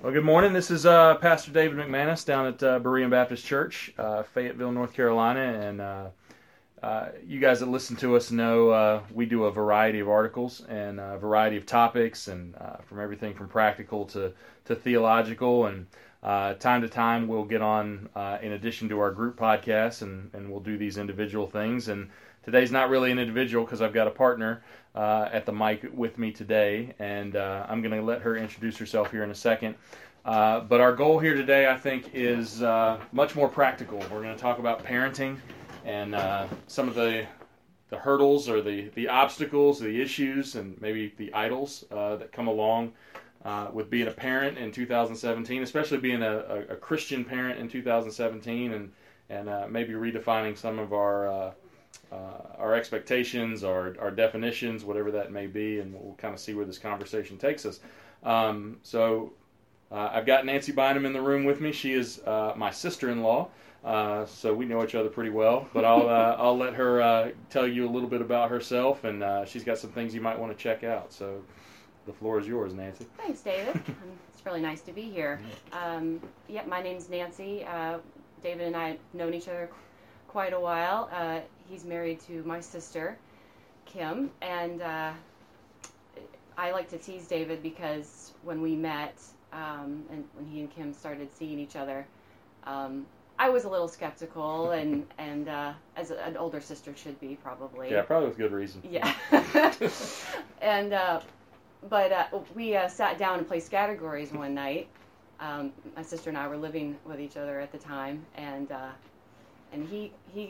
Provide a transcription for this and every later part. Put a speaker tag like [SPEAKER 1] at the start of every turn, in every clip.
[SPEAKER 1] Well, good morning. This is Pastor David McManus down at Berean Baptist Church, Fayetteville, North Carolina. And you guys that listen to us know we do a variety of articles and a variety of topics, and from everything from practical to theological. And time to time we'll get on in addition to our group podcasts, and we'll do these individual things. And today's not really an individual because I've got a partner at the mic with me today, and I'm going to let her introduce herself here in a second. But our goal here today, I think, is much more practical. We're going to talk about parenting and some of the hurdles or the obstacles, the issues, and maybe the idols that come along with being a parent in 2017, especially being a Christian parent in 2017, and maybe redefining some of our expectations, our definitions, whatever that may be, and we'll kind of see where this conversation takes us. I've got Nancy Bynum in the room with me. She is my sister-in-law, so we know each other pretty well. But I'll let her tell you a little bit about herself, and she's got some things you might want to check out. So the floor is yours, Nancy.
[SPEAKER 2] Thanks, David. It's really nice to be here. My name's Nancy. David and I have known each other quite a while. He's married to my sister, Kim, and I like to tease David because when we met and when he and Kim started seeing each other, I was a little skeptical, and as an older sister should be, probably.
[SPEAKER 1] Yeah, probably with good reason.
[SPEAKER 2] Yeah. But we sat down and played categories one night. My sister and I were living with each other at the time, and he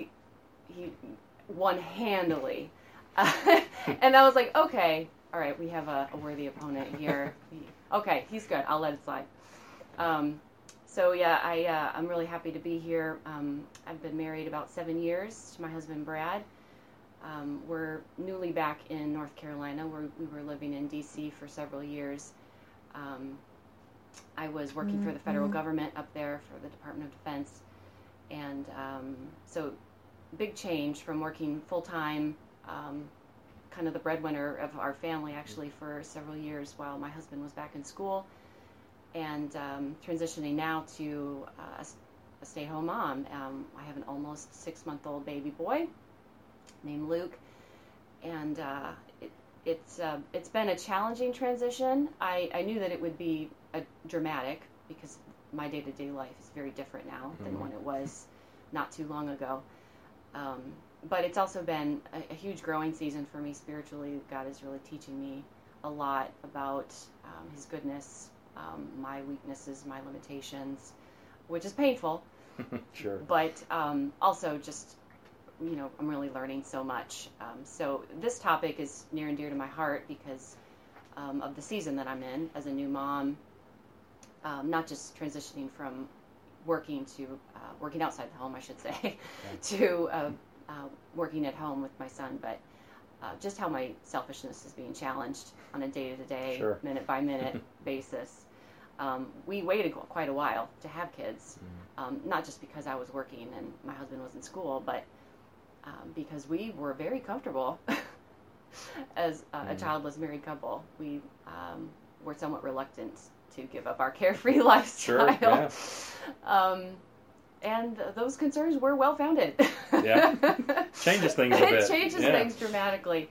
[SPEAKER 2] won handily. And I was like, okay, all right, we have a worthy opponent here. Okay, he's good. I'll let it slide. I'm really happy to be here. I've been married about 7 years to my husband, Brad. We're newly back in North Carolina, where we were living in D.C. for several years. I was working for the federal government up there for the Department of Defense. And so big change from working full-time, kind of the breadwinner of our family actually for several years while my husband was back in school, and transitioning now to a stay-at-home mom. I have an almost 6-month-old baby boy named Luke, and it's been a challenging transition. I knew that it would be dramatic because my day-to-day life is very different now than when it was not too long ago. But it's also been a huge growing season for me spiritually. God is really teaching me a lot about His goodness, my weaknesses, my limitations, which is painful.
[SPEAKER 1] Sure.
[SPEAKER 2] But also just, I'm really learning so much. So this topic is near and dear to my heart because of the season that I'm in as a new mom. Not just transitioning from working outside the home, I should say, to working at home with my son, but just how my selfishness is being challenged on a day-to-day,
[SPEAKER 1] Sure.
[SPEAKER 2] minute-by-minute basis. We waited quite a while to have kids, not just because I was working and my husband was in school, but because we were very comfortable as a childless married couple. We were somewhat reluctant to give up our carefree lifestyle.
[SPEAKER 1] Sure, yeah.
[SPEAKER 2] And those concerns were well-founded.
[SPEAKER 1] Yeah. Changes things a bit.
[SPEAKER 2] It changes things dramatically.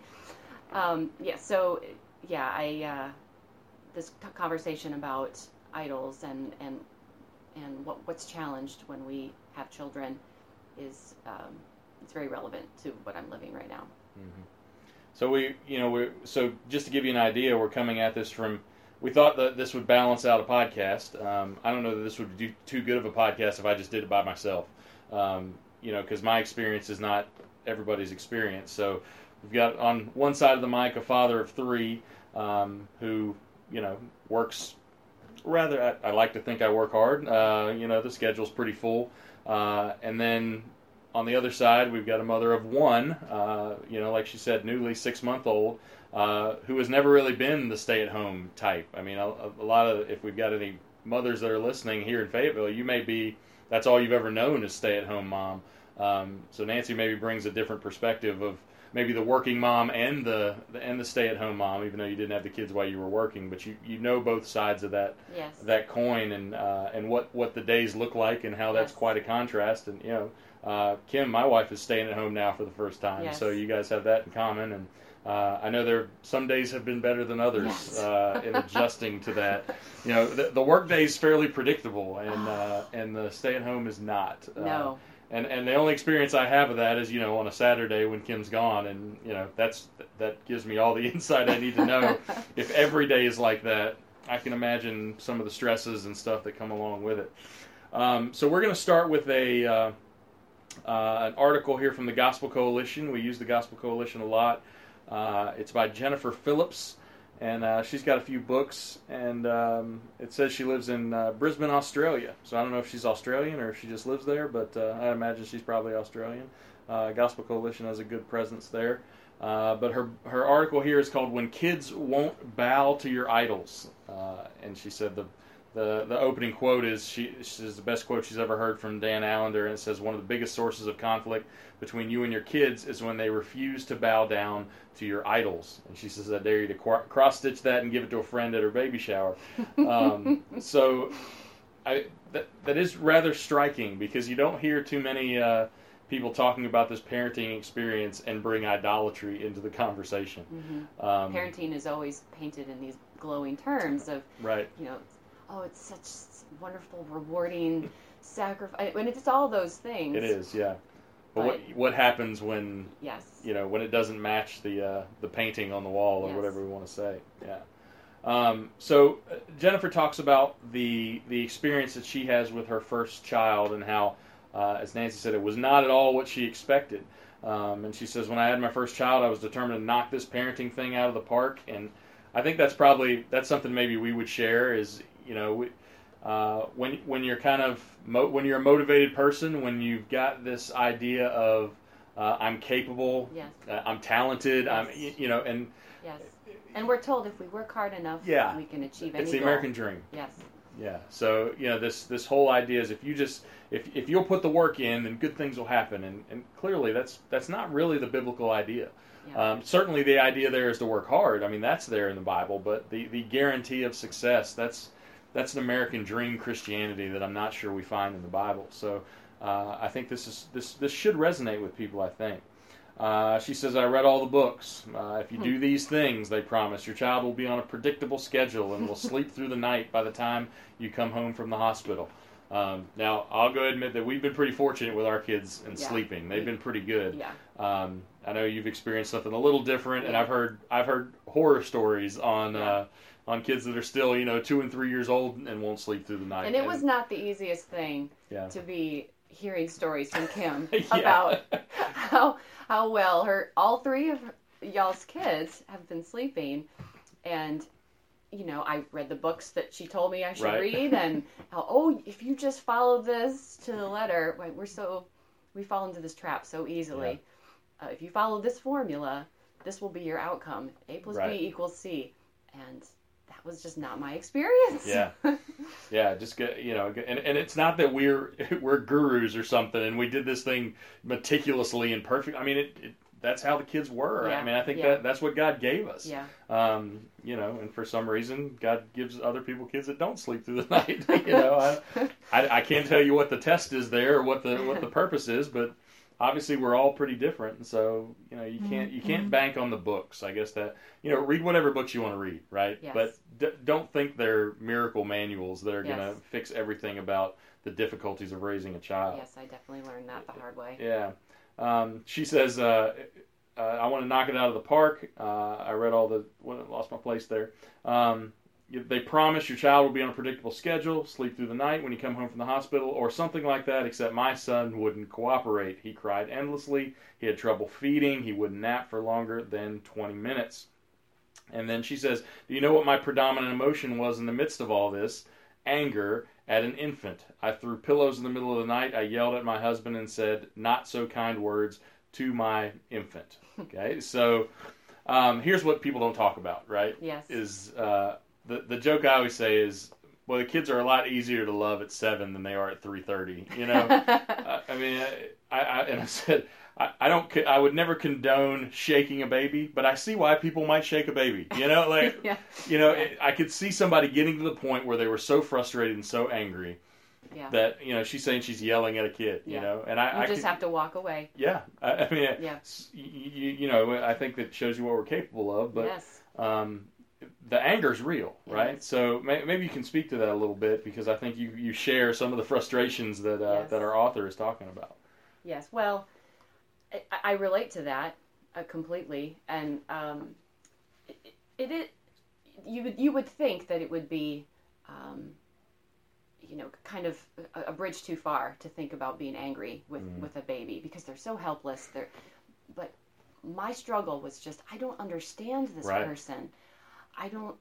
[SPEAKER 2] This conversation about idols and what's challenged when we have children is it's very relevant to what I'm living right now.
[SPEAKER 1] Mm-hmm. So just to give you an idea, we're coming at this from. We thought that this would balance out a podcast. I don't know that this would do too good of a podcast if I just did it by myself. Because my experience is not everybody's experience. So we've got on one side of the mic a father of 3 who, works rather. I like to think I work hard. The schedule's pretty full. And then on the other side, we've got a mother of 1. Like she said, newly 6-month-old. Who has never really been the stay-at-home type. I mean, a lot of, if we've got any mothers that are listening here in Fayetteville, that's all you've ever known is stay-at-home mom. So Nancy maybe brings a different perspective of maybe the working mom and the stay-at-home mom, even though you didn't have the kids while you were working, but you know both sides of that coin, and what the days look like and how that's quite a contrast. And Kim, my wife, is staying at home now for the first time, so you guys have that in common. And I know some days have been better than others in adjusting to that. The work day is fairly predictable, and the stay-at-home is not.
[SPEAKER 2] No.
[SPEAKER 1] And the only experience I have of that is, on a Saturday when Kim's gone, and that gives me all the insight I need to know. If every day is like that, I can imagine some of the stresses and stuff that come along with it. So we're going to start with an article here from the Gospel Coalition. We use the Gospel Coalition a lot. It's by Jennifer Phillips, and she's got a few books, and it says she lives in Brisbane, Australia. So I don't know if she's Australian or if she just lives there, but I imagine she's probably Australian. Gospel Coalition has a good presence there. But her article here is called "When Kids Won't Bow to Your Idols," and she said the opening quote is she says the best quote she's ever heard from Dan Allender, and it says, "One of the biggest sources of conflict between you and your kids is when they refuse to bow down to your idols." And she says, "I dare you to cross-stitch that and give it to a friend at her baby shower." So that is rather striking, because you don't hear too many people talking about this parenting experience and bring idolatry into the conversation.
[SPEAKER 2] Mm-hmm. Parenting is always painted in these glowing terms of,
[SPEAKER 1] right.
[SPEAKER 2] It's such wonderful, rewarding sacrifice. When it's all those things.
[SPEAKER 1] It is, yeah. But what happens when when it doesn't match the painting on the wall, or whatever we want to say? Yeah. So Jennifer talks about the experience that she has with her first child, and how, as Nancy said, it was not at all what she expected. And she says, "When I had my first child, I was determined to knock this parenting thing out of the park." And I think that's something maybe we would share is, when you're kind of when you're a motivated person, when you've got this idea of I'm capable, I'm talented, and
[SPEAKER 2] and we're told if we work hard enough, we can achieve any
[SPEAKER 1] It's the
[SPEAKER 2] goal.
[SPEAKER 1] American dream.
[SPEAKER 2] Yes.
[SPEAKER 1] Yeah. So this whole idea is if you'll put the work in, then good things will happen, and clearly that's not really the biblical idea. Yeah. Certainly the idea there is to work hard. I mean, that's there in the Bible, but the guarantee of success, that's an American dream Christianity that I'm not sure we find in the Bible. So I think this should resonate with people, I think. She says, "I read all the books. If you do these things, they promise, your child will be on a predictable schedule and will sleep through the night by the time you come home from the hospital." Now, I'll go admit that we've been pretty fortunate with our kids and sleeping. They've been pretty good. Yeah. I know you've experienced something a little different, and I've heard horror stories on kids that are still 2 and 3 years old and won't sleep through the night.
[SPEAKER 2] And it was not the easiest thing to be hearing stories from Kim about how well all three of y'all's kids have been sleeping, and I read the books that she told me I should read, and how, if you just follow this to the letter, we fall into this trap so easily. Yeah. If you follow this formula, this will be your outcome. A plus B equals C, and that was just not my experience.
[SPEAKER 1] Yeah, yeah. Just get and it's not that we're gurus or something, and we did this thing meticulously and perfect. I mean, that's how the kids were. Yeah. I mean, I think that's what God gave us. Yeah. And for some reason, God gives other people kids that don't sleep through the night. I can't tell you what the test is there or what the purpose is, but obviously we're all pretty different, and so you can't bank on the books. I guess that read whatever books you want to read, right? Yes. But don't think they're miracle manuals that are going to fix everything about the difficulties of raising a child.
[SPEAKER 2] Yes, I definitely learned that the hard way.
[SPEAKER 1] Yeah. She says, I want to knock it out of the park. I read lost my place there. They promise your child will be on a predictable schedule, sleep through the night when you come home from the hospital, or something like that, except my son wouldn't cooperate. He cried endlessly. He had trouble feeding. He wouldn't nap for longer than 20 minutes. And then she says, do you know what my predominant emotion was in the midst of all this? Anger at an infant. I threw pillows in the middle of the night. I yelled at my husband and said not so kind words to my infant. Okay, so here's what people don't talk about, right?
[SPEAKER 2] Yes.
[SPEAKER 1] Is the joke I always say is, well, the kids are a lot easier to love at 7 than they are at 3:30. I mean, I said I would never condone shaking a baby, but I see why people might shake a baby.
[SPEAKER 2] Yeah.
[SPEAKER 1] I could see somebody getting to the point where they were so frustrated and so angry
[SPEAKER 2] Yeah.
[SPEAKER 1] that, she's saying she's yelling at a kid, and I
[SPEAKER 2] just have to walk away.
[SPEAKER 1] Yeah. I mean,
[SPEAKER 2] Yeah.
[SPEAKER 1] I think that shows you what we're capable of, but
[SPEAKER 2] Yes.
[SPEAKER 1] The anger's real,
[SPEAKER 2] Yes.
[SPEAKER 1] right? So maybe you can speak to that a little bit, because I think you share some of the frustrations that
[SPEAKER 2] Yes.
[SPEAKER 1] that our author is talking about.
[SPEAKER 2] Yes. Well, I relate to that completely, and you would think that it would be, kind of a bridge too far to think about being angry with a baby, because they're so helpless. But my struggle was just, I don't understand this
[SPEAKER 1] Right.
[SPEAKER 2] person. I don't,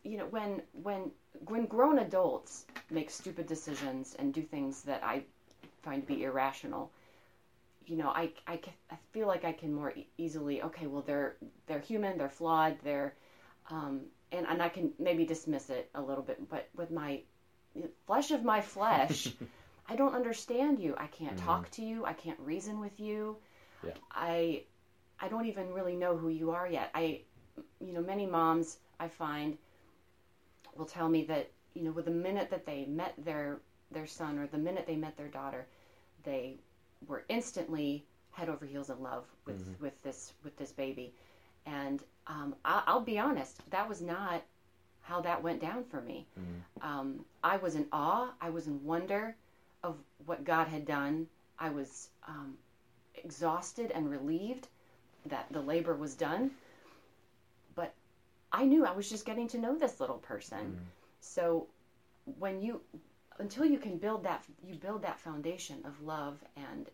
[SPEAKER 2] when grown adults make stupid decisions and do things that I find to be irrational, I feel like I can more easily, okay, well, they're human, they're flawed, and I can maybe dismiss it a little bit, but with my flesh of my flesh, I don't understand you. I can't talk to you. I can't reason with you.
[SPEAKER 1] Yeah.
[SPEAKER 2] I don't even really know who you are yet. Many moms, I find, will tell me that, with the minute that they met their son, or the minute they met their daughter, they were instantly head over heels in love with this baby. And I'll be honest, that was not how that went down for me. I was in awe. I was in wonder of what God had done. I was exhausted and relieved that the labor was done. But I knew I was just getting to know this little person. So until you can build that foundation of love, and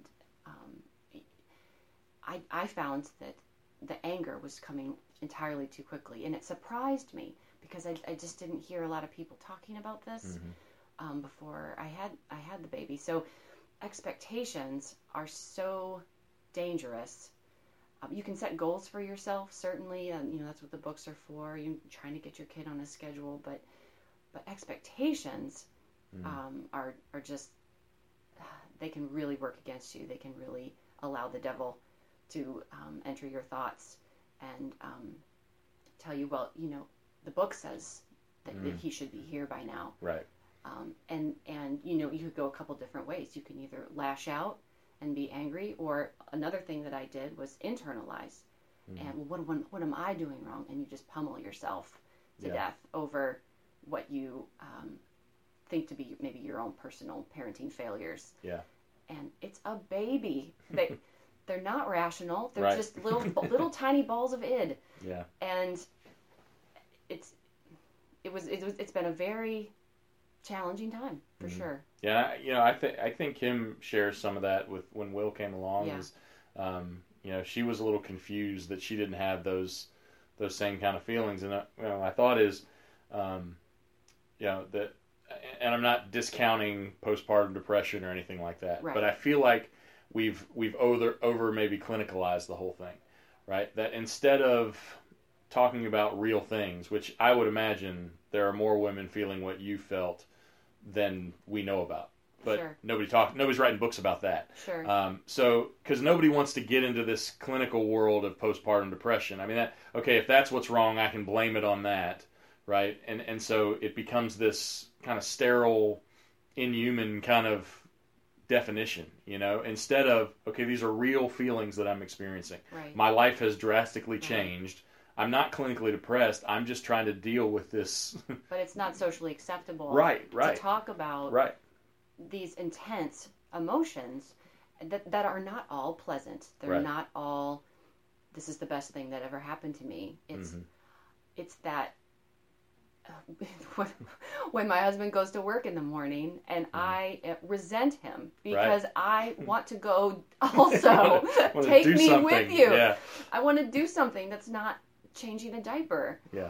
[SPEAKER 2] I found that the anger was coming entirely too quickly, and it surprised me, because I just didn't hear a lot of people talking about this before I had the baby. So expectations are so dangerous. You can set goals for yourself, certainly, and that's what the books are for. You're trying to get your kid on a schedule, but expectations are just, they can really work against you. They can really allow the devil to enter your thoughts and tell you, well, the book says that he should be here by now.
[SPEAKER 1] Right.
[SPEAKER 2] And you could go a couple different ways. You can either lash out and be angry, or another thing that I did was internalize. And what am I doing wrong? And you just pummel yourself to death over what you think to be maybe your own personal parenting failures.
[SPEAKER 1] Yeah.
[SPEAKER 2] And it's a baby. They're not rational. They're
[SPEAKER 1] Right.
[SPEAKER 2] just little tiny balls of id.
[SPEAKER 1] Yeah.
[SPEAKER 2] And it's been a very challenging time, for sure.
[SPEAKER 1] Yeah, I think Kim shares some of that with when Will came along.
[SPEAKER 2] Yeah.
[SPEAKER 1] Is, she was a little confused that she didn't have those same kind of feelings, and my thought is, that, and I'm not discounting postpartum depression or anything like that,
[SPEAKER 2] Right.
[SPEAKER 1] but I feel like we've over maybe clinicalized the whole thing, right? That instead of talking about real things, which I would imagine there are more women feeling what you felt than we know about. But
[SPEAKER 2] Sure.
[SPEAKER 1] nobody's writing books about that.
[SPEAKER 2] Sure.
[SPEAKER 1] So, because nobody wants to get into this clinical world of postpartum depression. I mean, if that's what's wrong, I can blame it on that, right? And so it becomes this kind of sterile, inhuman kind of definition, instead of, okay, these are real feelings that I'm experiencing.
[SPEAKER 2] Right.
[SPEAKER 1] My life has drastically changed. I'm not clinically depressed. I'm just trying to deal with this.
[SPEAKER 2] But it's not socially acceptable
[SPEAKER 1] Right.
[SPEAKER 2] to talk about
[SPEAKER 1] Right.
[SPEAKER 2] these intense emotions that are not all pleasant. They're
[SPEAKER 1] Right.
[SPEAKER 2] not all, this is the best thing that ever happened to me. It's that when my husband goes to work in the morning and I resent him because I want to go also. Take me
[SPEAKER 1] something.
[SPEAKER 2] with you.
[SPEAKER 1] Yeah.
[SPEAKER 2] I want to do something that's not changing a diaper.
[SPEAKER 1] Yeah.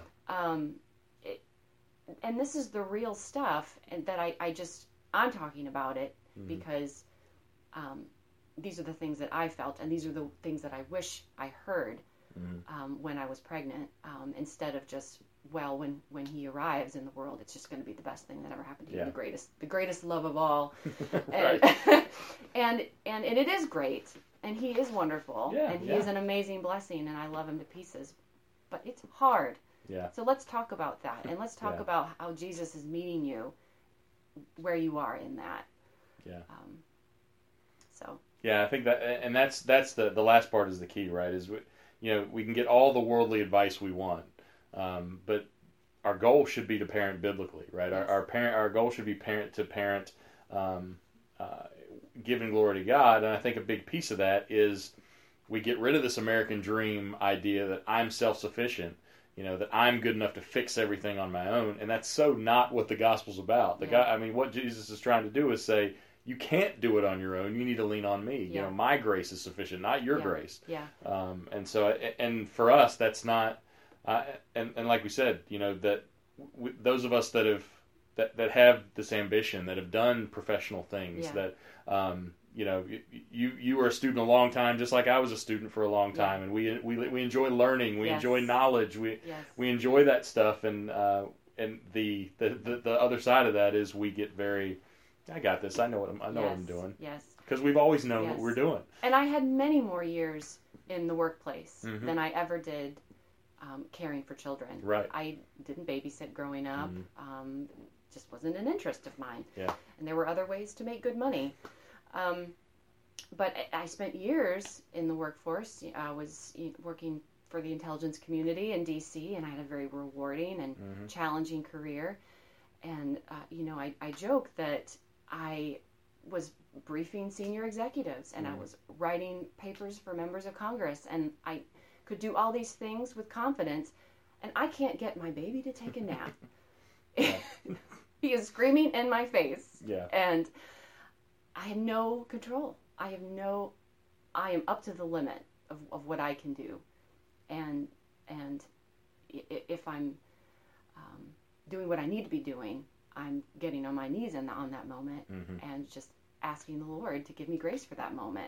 [SPEAKER 2] And this is the real stuff, and that I'm talking about it because these are the things that I felt, and these are the things that I wish I heard when I was pregnant, instead of just, well, when he arrives in the world, it's just going to be the best thing that ever happened to you, the greatest love of all.
[SPEAKER 1] Right.
[SPEAKER 2] and it is great, And he is wonderful.
[SPEAKER 1] Yeah,
[SPEAKER 2] and he
[SPEAKER 1] yeah.
[SPEAKER 2] is an amazing blessing, and I love him to pieces. But it's hard.
[SPEAKER 1] Yeah.
[SPEAKER 2] So let's talk about that, and let's talk
[SPEAKER 1] Yeah.
[SPEAKER 2] about how Jesus is meeting you where you are in that.
[SPEAKER 1] Yeah.
[SPEAKER 2] So.
[SPEAKER 1] Yeah, I think that, and that's the last part is the key, right? Is we can get all the worldly advice we want, but our goal should be to parent biblically, right?
[SPEAKER 2] Yes.
[SPEAKER 1] Our goal should be parent to parent, giving glory to God, and I think a big piece of that is we get rid of this American dream idea that I'm self-sufficient, that I'm good enough to fix everything on my own, and that's so not what the gospel's about. What Jesus is trying to do is say, you can't do it on your own. You need to lean on me.
[SPEAKER 2] Yeah.
[SPEAKER 1] My grace is sufficient, not your
[SPEAKER 2] Yeah.
[SPEAKER 1] grace.
[SPEAKER 2] Yeah.
[SPEAKER 1] And for us, that's not. And like we said, that those of us that have this ambition, that have done professional things,
[SPEAKER 2] Yeah.
[SPEAKER 1] that you were a student a long time, just like I was a student for a long time, and we enjoy learning, we
[SPEAKER 2] Yes.
[SPEAKER 1] enjoy knowledge, we enjoy that stuff, and the other side of that is we get very, I got this, I know what I'm doing,
[SPEAKER 2] Yes.
[SPEAKER 1] because we've always known
[SPEAKER 2] Yes.
[SPEAKER 1] what we're doing.
[SPEAKER 2] And I had many more years in the workplace
[SPEAKER 1] Mhm.
[SPEAKER 2] than I ever did caring for children.
[SPEAKER 1] Right.
[SPEAKER 2] I didn't babysit growing up.
[SPEAKER 1] Mhm.
[SPEAKER 2] Just wasn't an interest of mine.
[SPEAKER 1] Yeah.
[SPEAKER 2] And there were other ways to make good money. But I spent years in the workforce. I was working for the intelligence community in D.C., and I had a very rewarding and
[SPEAKER 1] Mhm.
[SPEAKER 2] challenging career. And, I joke that I was briefing senior executives, and I was writing papers for members of Congress, and I could do all these things with confidence, and I can't get my baby to take a nap. He is screaming in my face,
[SPEAKER 1] Yeah.
[SPEAKER 2] and I have no control. I am up to the limit of what I can do, and if I'm doing what I need to be doing, I'm getting on my knees on that moment,
[SPEAKER 1] Mhm.
[SPEAKER 2] and just asking the Lord to give me grace for that moment.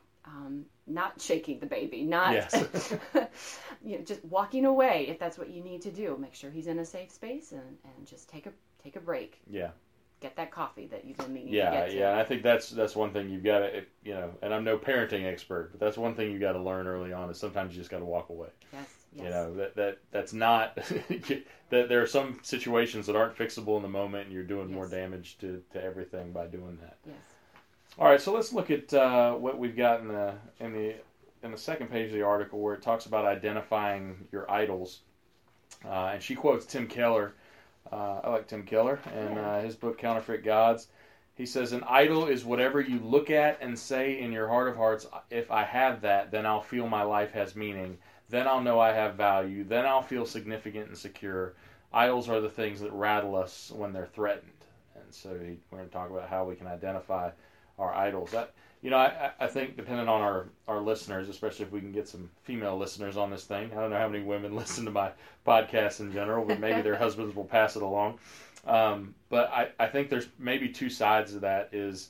[SPEAKER 2] Not shaking the baby, not
[SPEAKER 1] Yes.
[SPEAKER 2] just walking away if that's what you need to do. Make sure he's in a safe space, and just take a break.
[SPEAKER 1] Yeah.
[SPEAKER 2] Get that coffee that you've been meaning
[SPEAKER 1] Yeah,
[SPEAKER 2] to get to.
[SPEAKER 1] yeah, and I think that's one thing you've got to, and I'm no parenting expert, but that's one thing you got to learn early on is sometimes you just got to walk away.
[SPEAKER 2] Yes.
[SPEAKER 1] That's not that there are some situations that aren't fixable in the moment, and you're doing more
[SPEAKER 2] Yes.
[SPEAKER 1] damage to everything by doing that.
[SPEAKER 2] Yes.
[SPEAKER 1] All right, so let's look at what we've got in the second page of the article where it talks about identifying your idols, and she quotes Tim Keller. I like Tim Keller and his book Counterfeit Gods. He says, an idol is whatever you look at and say in your heart of hearts, if I have that, then I'll feel my life has meaning. Then I'll know I have value. Then I'll feel significant and secure. Idols are the things that rattle us when they're threatened. And so we're going to talk about how we can identify our idols. I think depending on our listeners, especially if we can get some female listeners on this thing. I don't know how many women listen to my podcast in general, but maybe their husbands will pass it along. But I think there's maybe two sides of that is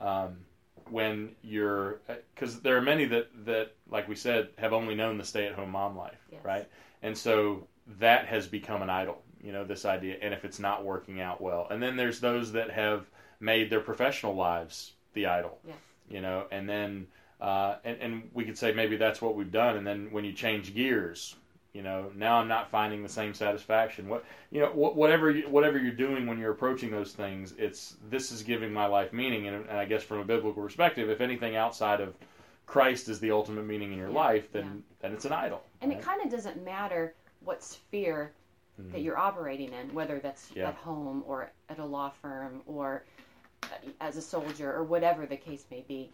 [SPEAKER 1] when you're, because there are many that, like we said, have only known the stay-at-home mom life,
[SPEAKER 2] Yes.
[SPEAKER 1] right? And so that has become an idol, this idea, and if it's not working out well. And then there's those that have made their professional lives the idol.
[SPEAKER 2] Yes.
[SPEAKER 1] And then and we could say maybe that's what we've done. And then when you change gears, now I'm not finding the same satisfaction. Whatever you're doing when you're approaching those things, this is giving my life meaning. And I guess from a biblical perspective, if anything outside of Christ is the ultimate meaning in your life, then it's an idol.
[SPEAKER 2] And
[SPEAKER 1] right?
[SPEAKER 2] it kind of doesn't matter what sphere that you're operating in, whether that's at home or at a law firm or as a soldier or whatever the case may be.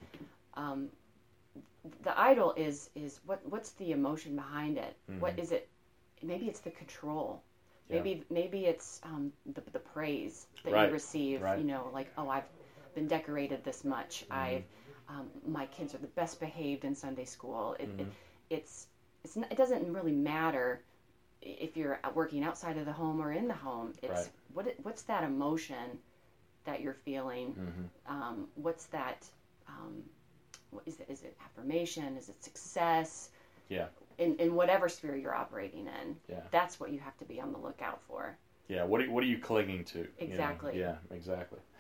[SPEAKER 2] The idol is what's the emotion behind it?
[SPEAKER 1] Mm-hmm.
[SPEAKER 2] What is it? Maybe it's the control.
[SPEAKER 1] Yeah.
[SPEAKER 2] Maybe it's the praise that
[SPEAKER 1] Right.
[SPEAKER 2] you receive.
[SPEAKER 1] Right.
[SPEAKER 2] Like, oh, I've been decorated this much.
[SPEAKER 1] Mm-hmm.
[SPEAKER 2] My kids are the best behaved in Sunday school. It doesn't really matter if you're working outside of the home or in the home. It's what's that emotion that you're feeling?
[SPEAKER 1] Mm-hmm.
[SPEAKER 2] What's that? What is it? Is it affirmation? Is it success?
[SPEAKER 1] Yeah.
[SPEAKER 2] In whatever sphere you're operating in,
[SPEAKER 1] Yeah.
[SPEAKER 2] that's what you have to be on the lookout for.
[SPEAKER 1] Yeah. What are you clinging to?
[SPEAKER 2] Exactly.
[SPEAKER 1] Yeah. Exactly.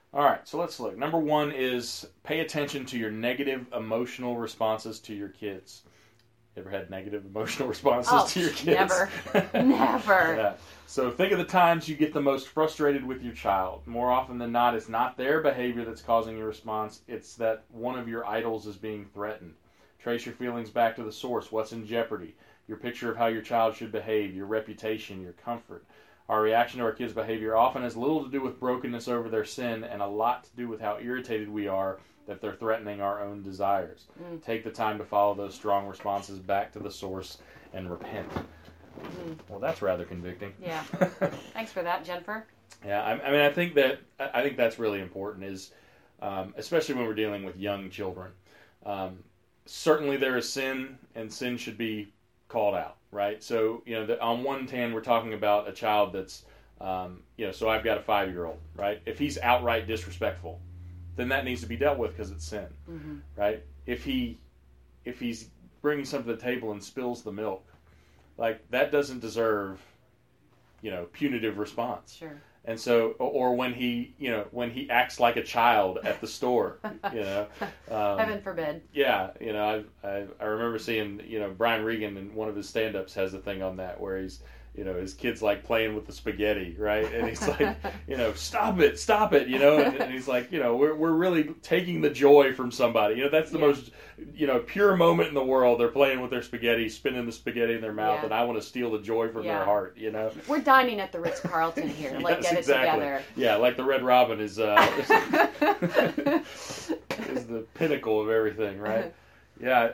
[SPEAKER 1] All right, so let's look. Number one is pay attention to your negative emotional responses to your kids. Ever had negative emotional responses to your kids?
[SPEAKER 2] Never. Never.
[SPEAKER 1] Yeah. So think of the times you get the most frustrated with your child. More often than not, it's not their behavior that's causing your response. It's that one of your idols is being threatened. Trace your feelings back to the source. What's in jeopardy? Your picture of how your child should behave, your reputation, your comfort. Our reaction to our kids' behavior often has little to do with brokenness over their sin and a lot to do with how irritated we are that they're threatening our own desires. Take the time to follow those strong responses back to the source and repent. Well, that's rather convicting.
[SPEAKER 2] Yeah. Thanks for that, Jennifer.
[SPEAKER 1] Yeah, I mean, I think that's really important. Is especially when we're dealing with young children. Certainly, there is sin, and sin should be called out, right? So, on one hand, we're talking about a child that's, so I've got a 5-year-old, right? If he's outright disrespectful, then that needs to be dealt with because it's sin, right? If he's bringing something to the table and spills the milk, like that doesn't deserve, punitive response.
[SPEAKER 2] Sure.
[SPEAKER 1] And so, or when he acts like a child at the store,
[SPEAKER 2] Heaven forbid.
[SPEAKER 1] Yeah, I remember seeing, Brian Regan in one of his stand-ups has a thing on that where he's, his kid's like playing with the spaghetti, right? And he's like, stop it, and he's like, we're really taking the joy from somebody. That's the most, pure moment in the world. They're playing with their spaghetti, spinning the spaghetti in their mouth, and I want to steal the joy from their heart,
[SPEAKER 2] We're dining at the Ritz-Carlton here. Like,
[SPEAKER 1] yes,
[SPEAKER 2] get
[SPEAKER 1] exactly.
[SPEAKER 2] it together.
[SPEAKER 1] Yeah, like the Red Robin is is the pinnacle of everything, right? Yeah,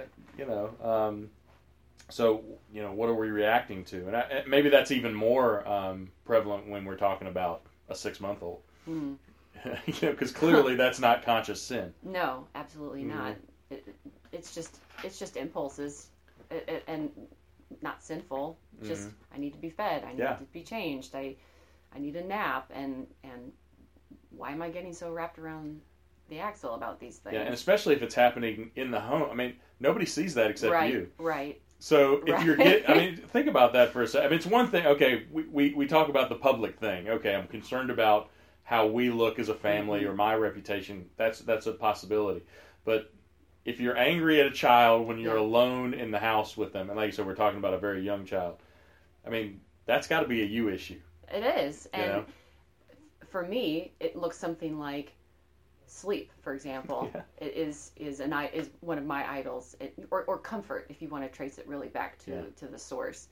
[SPEAKER 1] so, what are we reacting to? And maybe that's even more prevalent when we're talking about a 6-month-old. Because clearly that's not conscious sin.
[SPEAKER 2] No, absolutely not. It's just impulses, and not sinful. Just I need to be fed. I need to be changed. I need a nap. And why am I getting so wrapped around the axle about these things?
[SPEAKER 1] Yeah, and especially if it's happening in the home. I mean, nobody sees that except you.
[SPEAKER 2] Right.
[SPEAKER 1] So if you're think about that for a second. I mean, it's one thing. Okay, we talk about the public thing. Okay, I'm concerned about how we look as a family or my reputation. That's a possibility. But if you're angry at a child when you're alone in the house with them, and like you said, we're talking about a very young child. I mean, that's got to be a you issue.
[SPEAKER 2] It is, and for me, it looks something like sleep, for example. It is one of my idols, or comfort, if you want to trace it really back to the source.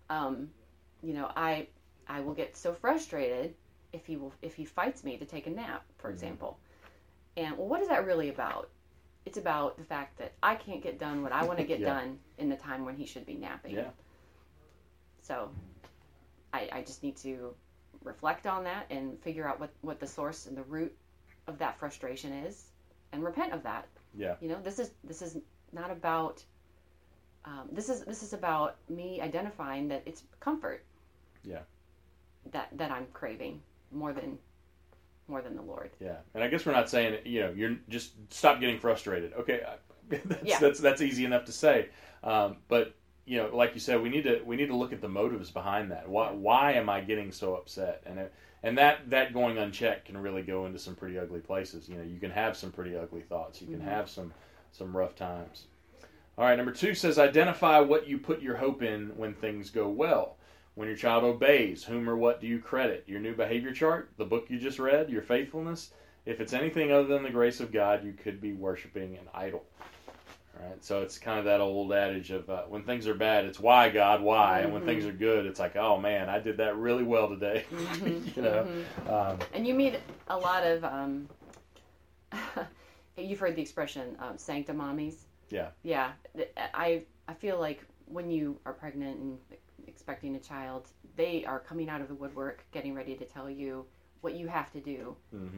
[SPEAKER 2] I will get so frustrated if he fights me to take a nap, for example. And what is that really about? It's about the fact that I can't get done what I want to get done in the time when he should be napping. Yeah. So I just need to reflect on that and figure out what the source and the root of that frustration is, and repent of that.
[SPEAKER 1] Yeah.
[SPEAKER 2] This is not about. This is about me identifying that it's comfort.
[SPEAKER 1] Yeah. That
[SPEAKER 2] I'm craving more than the Lord.
[SPEAKER 1] Yeah, and I guess we're not saying you're just stop getting frustrated. Okay, that's easy enough to say, but like you said, we need to look at the motives behind that. Why am I getting so upset? And that going unchecked can really go into some pretty ugly places. You can have some pretty ugly thoughts. You can have some rough times. All right, number 2 says identify what you put your hope in when things go well. When your child obeys, whom or what do you credit? Your new behavior chart, the book you just read, your faithfulness? If it's anything other than the grace of God, you could be worshiping an idol. All right, so it's kind of that old adage of when things are bad, it's why, God, why? And when things are good, it's like, oh man, I did that really well today. And
[SPEAKER 2] you meet a lot of, you've heard the expression sanctimommies.
[SPEAKER 1] Yeah.
[SPEAKER 2] Yeah, I feel like when you are pregnant and expecting a child, they are coming out of the woodwork, getting ready to tell you what you have to do.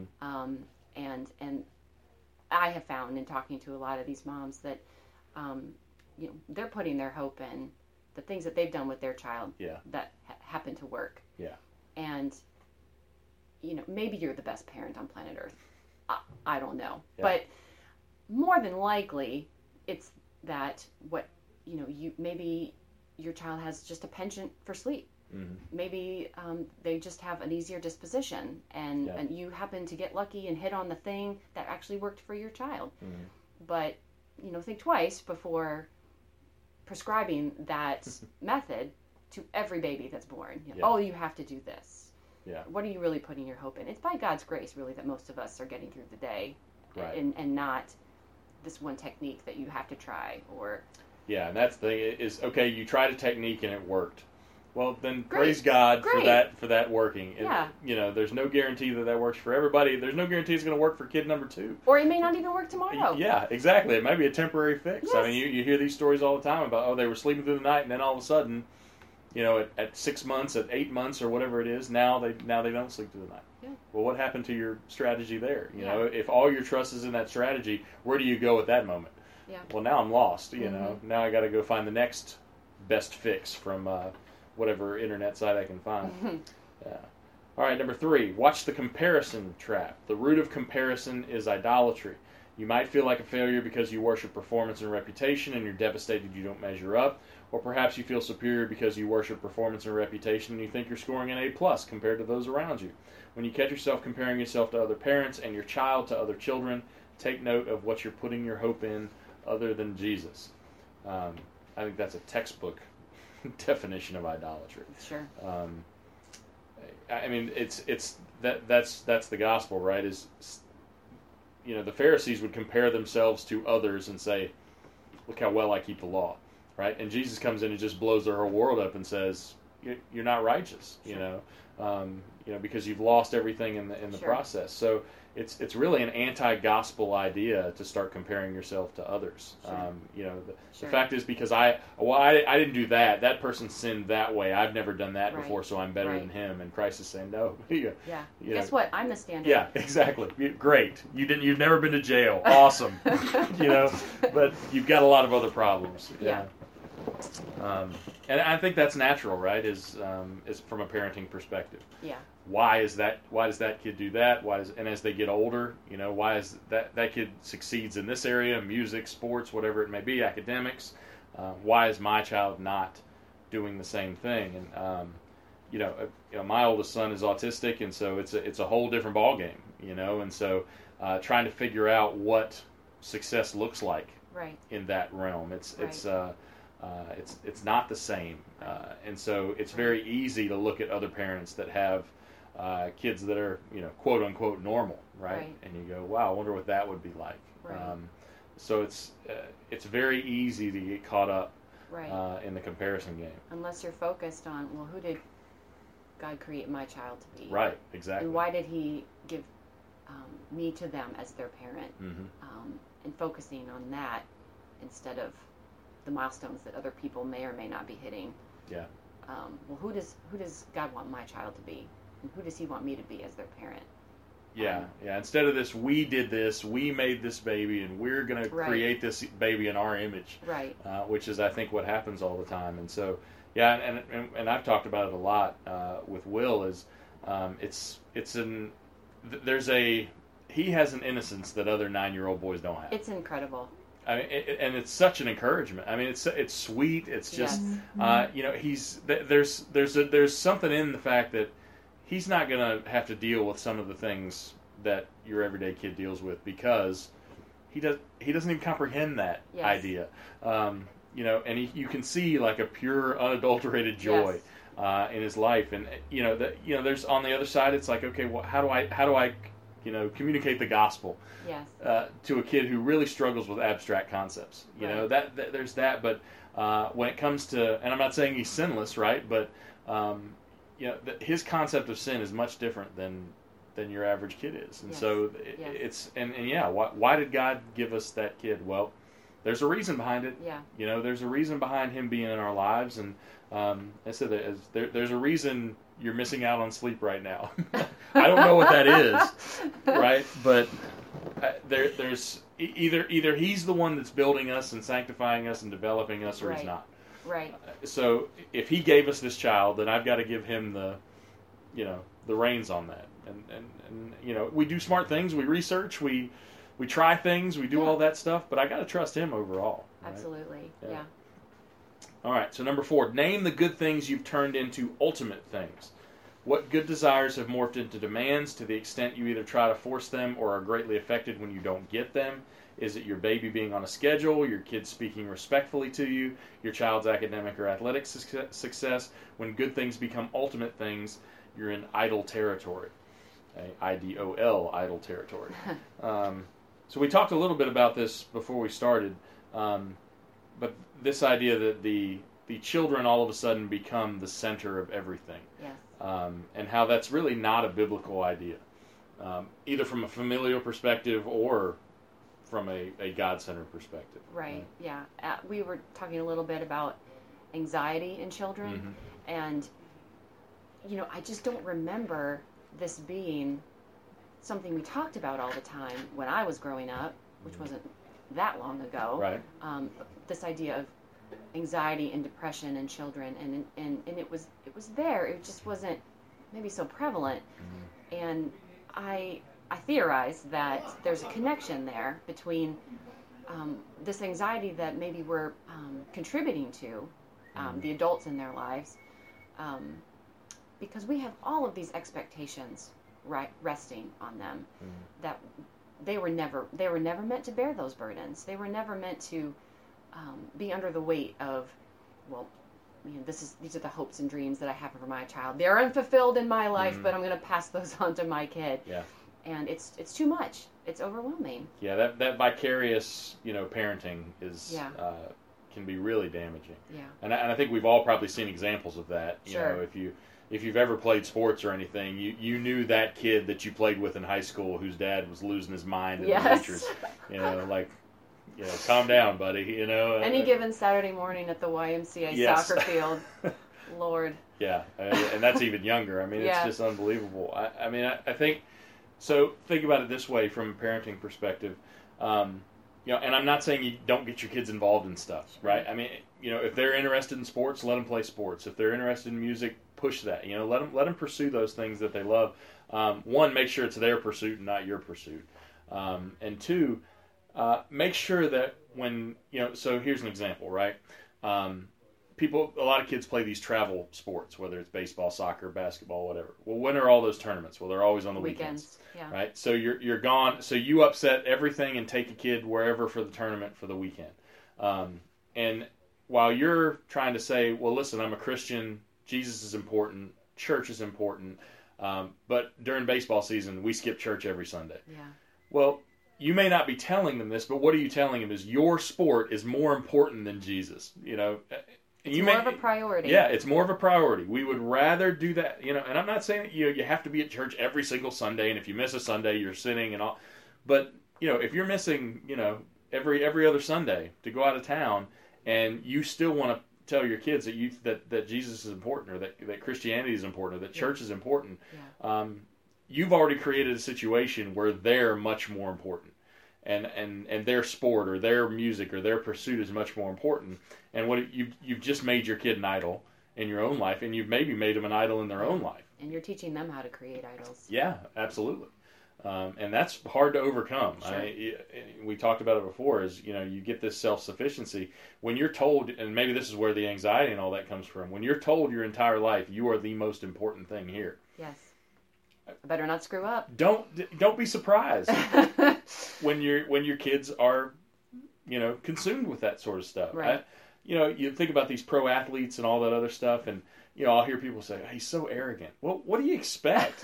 [SPEAKER 2] And I have found in talking to a lot of these moms that they're putting their hope in the things that they've done with their child that happen to work.
[SPEAKER 1] Yeah.
[SPEAKER 2] And maybe you're the best parent on planet Earth. I don't know, but more than likely, it's that maybe your child has just a penchant for sleep.
[SPEAKER 1] Mm-hmm.
[SPEAKER 2] Maybe they just have an easier disposition, and you happen to get lucky and hit on the thing that actually worked for your child.
[SPEAKER 1] Mm-hmm.
[SPEAKER 2] But, think twice before prescribing that method to every baby that's born. Oh, you have to do this.
[SPEAKER 1] Yeah.
[SPEAKER 2] What are you really putting your hope in? It's by God's grace, really, that most of us are getting through the day,
[SPEAKER 1] right.
[SPEAKER 2] and not this one technique that you have to try. Or
[SPEAKER 1] yeah, and that's the thing is, okay, you tried a technique and it worked. Well, then praise God for that working.
[SPEAKER 2] Yeah.
[SPEAKER 1] There's no guarantee that works for everybody. There's no guarantee it's going to work for kid number 2.
[SPEAKER 2] Or it may not even work tomorrow.
[SPEAKER 1] Yeah, exactly. It might be a temporary fix.
[SPEAKER 2] Yes.
[SPEAKER 1] I mean, you hear these stories all the time about, they were sleeping through the night, and then all of a sudden, at 6 months, at 8 months, or whatever it is, now they don't sleep through the night.
[SPEAKER 2] Yeah.
[SPEAKER 1] Well, what happened to your strategy there? If all your trust is in that strategy, where do you go at that moment?
[SPEAKER 2] Yeah.
[SPEAKER 1] Well, now I'm lost.
[SPEAKER 2] Mm-hmm.
[SPEAKER 1] Now I got to go find the next best fix from whatever internet site I can find.
[SPEAKER 2] Mm-hmm.
[SPEAKER 1] Yeah. All right, number 3, watch the comparison trap. The root of comparison is idolatry. You might feel like a failure because you worship performance and reputation and you're devastated you don't measure up. Or perhaps you feel superior because you worship performance and reputation and you think you're scoring an A+ compared to those around you. When you catch yourself comparing yourself to other parents and your child to other children, take note of what you're putting your hope in other than Jesus. I think that's a textbook definition of idolatry.
[SPEAKER 2] Sure.
[SPEAKER 1] I mean, that's the gospel, right? The Pharisees would compare themselves to others and say, "Look how well I keep the law," right? And Jesus comes in and just blows their whole world up and says, "You're not righteous,"
[SPEAKER 2] Sure.
[SPEAKER 1] because you've lost everything in the
[SPEAKER 2] Sure.
[SPEAKER 1] process. So it's really an anti-gospel idea to start comparing yourself to others.
[SPEAKER 2] Sure.
[SPEAKER 1] The fact is, because I didn't do that. That person sinned that way. I've never done that
[SPEAKER 2] Right.
[SPEAKER 1] before, so I'm better
[SPEAKER 2] Right.
[SPEAKER 1] than him. And Christ is saying, no.
[SPEAKER 2] Yeah. Guess what? I'm the standard.
[SPEAKER 1] Yeah, exactly. Great. You've never been to jail. Awesome. But you've got a lot of other problems.
[SPEAKER 2] Yeah.
[SPEAKER 1] And I think that's natural, right? Is from a parenting perspective.
[SPEAKER 2] Yeah.
[SPEAKER 1] Why does that kid do that? And as they get older, why is that kid succeeds in this area, music, sports, whatever it may be, academics? Why is my child not doing the same thing? And my oldest son is autistic, and so it's a whole different ballgame, And so trying to figure out what success looks like
[SPEAKER 2] Right.
[SPEAKER 1] in that realm, it's not the same, and so it's
[SPEAKER 2] Right.
[SPEAKER 1] very easy to look at other parents that have kids that are, quote unquote normal, right? And you go, wow, I wonder what that would be like.
[SPEAKER 2] Right.
[SPEAKER 1] So it's very easy to get caught up
[SPEAKER 2] Right.
[SPEAKER 1] in the comparison game.
[SPEAKER 2] Unless you're focused on, well, who did God create my child to be?
[SPEAKER 1] Right, exactly.
[SPEAKER 2] And why did He give me to them as their parent?
[SPEAKER 1] Mm-hmm.
[SPEAKER 2] And focusing on that instead of the milestones that other people may or may not be hitting.
[SPEAKER 1] Yeah.
[SPEAKER 2] Well, who does God want my child to be? And who does He want me to be as their parent?
[SPEAKER 1] Yeah. Instead of this, we did this, we made this baby, and we're going to
[SPEAKER 2] Right.
[SPEAKER 1] create this baby in our image.
[SPEAKER 2] Right.
[SPEAKER 1] Which is, I think, what happens all the time. And so, yeah, and I've talked about it a lot with Will. Is he has an innocence that other 9-year-old boys don't have.
[SPEAKER 2] It's incredible.
[SPEAKER 1] I mean, and it's such an encouragement. I mean, it's sweet. It's just
[SPEAKER 2] Yes.
[SPEAKER 1] there's something in the fact that he's not going to have to deal with some of the things that your everyday kid deals with because he doesn't even comprehend that
[SPEAKER 2] Yes.
[SPEAKER 1] idea. And you can see like a pure, unadulterated joy in his life, and there's on the other side. It's like, okay, well, how do I communicate the gospel
[SPEAKER 2] Yes.
[SPEAKER 1] to a kid who really struggles with abstract concepts?
[SPEAKER 2] Right.
[SPEAKER 1] That there's that, but when it comes to, and I'm not saying he's sinless, right? But his concept of sin is much different than your average kid is, and
[SPEAKER 2] Yes.
[SPEAKER 1] so
[SPEAKER 2] Yes.
[SPEAKER 1] it's why did God give us that kid? Well, there's a reason behind it.
[SPEAKER 2] Yeah.
[SPEAKER 1] There's a reason behind him being in our lives, and I said there's a reason you're missing out on sleep right now. I don't know what that is, right? But there's either he's the one that's building us and sanctifying us and developing us, or he's
[SPEAKER 2] Right.
[SPEAKER 1] not.
[SPEAKER 2] Right.
[SPEAKER 1] So if he gave us this child, then I've got to give him the reins on that. And we do smart things, we research, we try things, we do all that stuff, but I got to trust him overall. Right?
[SPEAKER 2] Absolutely.
[SPEAKER 1] Yeah.
[SPEAKER 2] Yeah.
[SPEAKER 1] All right, so number 4, name the good things you've turned into ultimate things. What good desires have morphed into demands to the extent you either try to force them or are greatly affected when you don't get them? Is it your baby being on a schedule, your kids speaking respectfully to you, your child's academic or athletic success? When good things become ultimate things, you're in idol territory. IDOL, idol territory. So we talked a little bit about this before we started, but this idea that the children all of a sudden become the center of everything.
[SPEAKER 2] Yes.
[SPEAKER 1] And how that's really not a biblical idea, either from a familial perspective or from a God-centered perspective.
[SPEAKER 2] Right, yeah. We were talking a little bit about anxiety in children, and, I just don't remember this being something we talked about all the time when I was growing up, which wasn't that long ago.
[SPEAKER 1] Right.
[SPEAKER 2] This idea of anxiety and depression in children, and it was there. It just wasn't maybe so prevalent. And I theorize that there's a connection there between this anxiety that maybe we're contributing to the adults in their lives, because we have all of these expectations resting on them that they were never meant to bear those burdens. They were never meant to be under the weight of, well, these are the hopes and dreams that I have for my child. They're unfulfilled in my life, but I'm going to pass those on to my kid. Yeah. And it's too much. It's overwhelming. Yeah,
[SPEAKER 1] that vicarious, parenting is can be really damaging.
[SPEAKER 2] Yeah.
[SPEAKER 1] And I think we've all probably seen examples of that.
[SPEAKER 2] Sure.
[SPEAKER 1] If you've ever played sports or anything, you knew that kid that you played with in high school whose dad was losing his mind in the bleachers. Calm down, buddy.
[SPEAKER 2] Any given Saturday morning at the YMCA soccer field, Lord.
[SPEAKER 1] Yeah, and that's even younger. I mean, it's just unbelievable. I think so. Think about it this way from a parenting perspective. And I'm not saying you don't get your kids involved in stuff, right? I mean, if they're interested in sports, let them play sports. If they're interested in music, push that. let them pursue those things that they love. One, make sure it's their pursuit and not your pursuit. And two, make sure that when, so here's an example, right? A lot of kids play these travel sports, whether it's baseball, soccer, basketball, whatever. Well, when are all those tournaments? Well, they're always on the weekends.
[SPEAKER 2] Yeah.
[SPEAKER 1] Right? So you're gone. So you upset everything and take a kid wherever for the tournament for the weekend. And while you're trying to say, well, listen, I'm a Christian, Jesus is important, church is important, but during baseball season, we skip church every Sunday.
[SPEAKER 2] Yeah.
[SPEAKER 1] Well, you may not be telling them this, but what are you telling them is your sport is more important than Jesus.
[SPEAKER 2] It's more of a priority.
[SPEAKER 1] Yeah, it's more of a priority. We would rather do that, and I'm not saying that you have to be at church every single Sunday, and if you miss a Sunday, you're sinning and all. But, if you're missing, every other Sunday to go out of town, and you still want to tell your kids that Jesus is important, or that Christianity is important, or that church is important, you've already created a situation where they're much more important. And their sport or their music or their pursuit is much more important. And you've just made your kid an idol in your own life, and you've maybe made them an idol in their own life.
[SPEAKER 2] And you're teaching them how to create idols.
[SPEAKER 1] Yeah, absolutely. And that's hard to overcome.
[SPEAKER 2] Sure.
[SPEAKER 1] We talked about it before. Is you get this self-sufficiency when you're told, and maybe this is where the anxiety and all that comes from. When you're told your entire life you are the most important thing here.
[SPEAKER 2] Yes. I better not screw up.
[SPEAKER 1] Don't be surprised when your kids are, consumed with that sort of stuff.
[SPEAKER 2] Right.
[SPEAKER 1] You think about these pro athletes and all that other stuff, and I'll hear people say, "He's so arrogant." Well, what do you expect?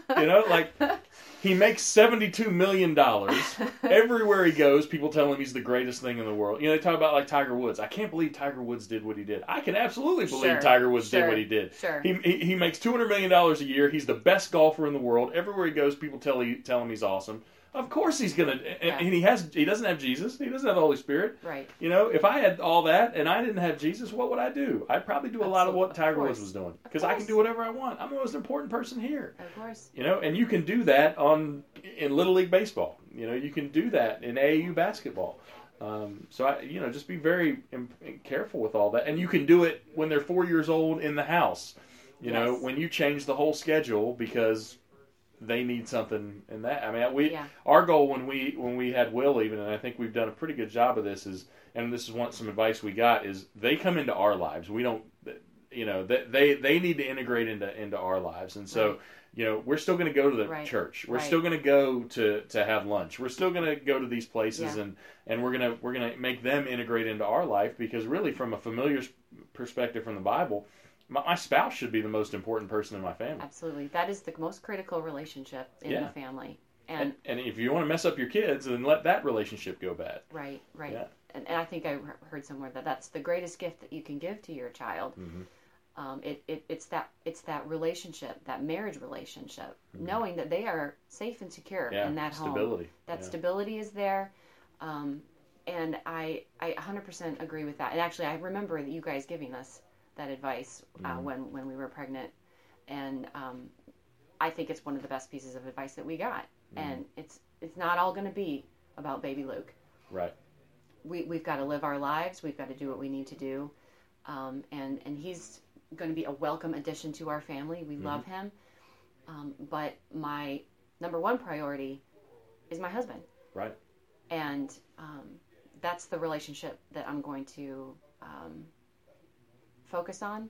[SPEAKER 1] He makes $72 million everywhere he goes. People tell him he's the greatest thing in the world. They talk about like Tiger Woods. I can't believe Tiger Woods did what he did. I can absolutely believe Tiger Woods did what he did.
[SPEAKER 2] Sure.
[SPEAKER 1] He makes $200 million a year. He's the best golfer in the world. Everywhere he goes, people tell him he's awesome. Of course he's gonna, and he doesn't have Jesus. He doesn't have the Holy Spirit.
[SPEAKER 2] Right.
[SPEAKER 1] If I had all that and I didn't have Jesus, what would I do? I'd probably do a lot of what Tiger Woods was doing, because I can do whatever I want. I'm the most important person here.
[SPEAKER 2] Of course.
[SPEAKER 1] And you can do that in Little League baseball. You can do that in AAU basketball. So just be very careful with all that, and you can do it when they're 4 years old in the house. When you change the whole schedule because they need something in that. I mean,
[SPEAKER 2] Yeah.
[SPEAKER 1] our goal when we had Will, even, and I think we've done a pretty good job of this, is, and this is some advice we got, is they come into our lives. We don't, they need to integrate into our lives, and so. Right. We're still going to go to the church. We're still going to go to have lunch. We're still going to go to these places, and we're gonna make them integrate into our life, because really, from a familiar perspective from the Bible, my spouse should be the most important person in my family.
[SPEAKER 2] Absolutely, that is the most critical relationship in the family. And
[SPEAKER 1] if you want to mess up your kids, then let that relationship go bad.
[SPEAKER 2] Right.
[SPEAKER 1] Yeah.
[SPEAKER 2] And I think I heard somewhere that that's the greatest gift that you can give to your child.
[SPEAKER 1] Mm-hmm.
[SPEAKER 2] It's that relationship, that marriage relationship, knowing that they are safe and secure in that
[SPEAKER 1] stability.
[SPEAKER 2] home. That stability is there, and I 100% agree with that. And actually, I remember you guys giving us that advice when we were pregnant, and I think it's one of the best pieces of advice that we got. And it's not all going to be about baby Luke.
[SPEAKER 1] Right.
[SPEAKER 2] We've got to live our lives. We've got to do what we need to do, and he's going to be a welcome addition to our family. We love him, but my number one priority is my husband.
[SPEAKER 1] Right.
[SPEAKER 2] And that's the relationship that I'm going to focus on.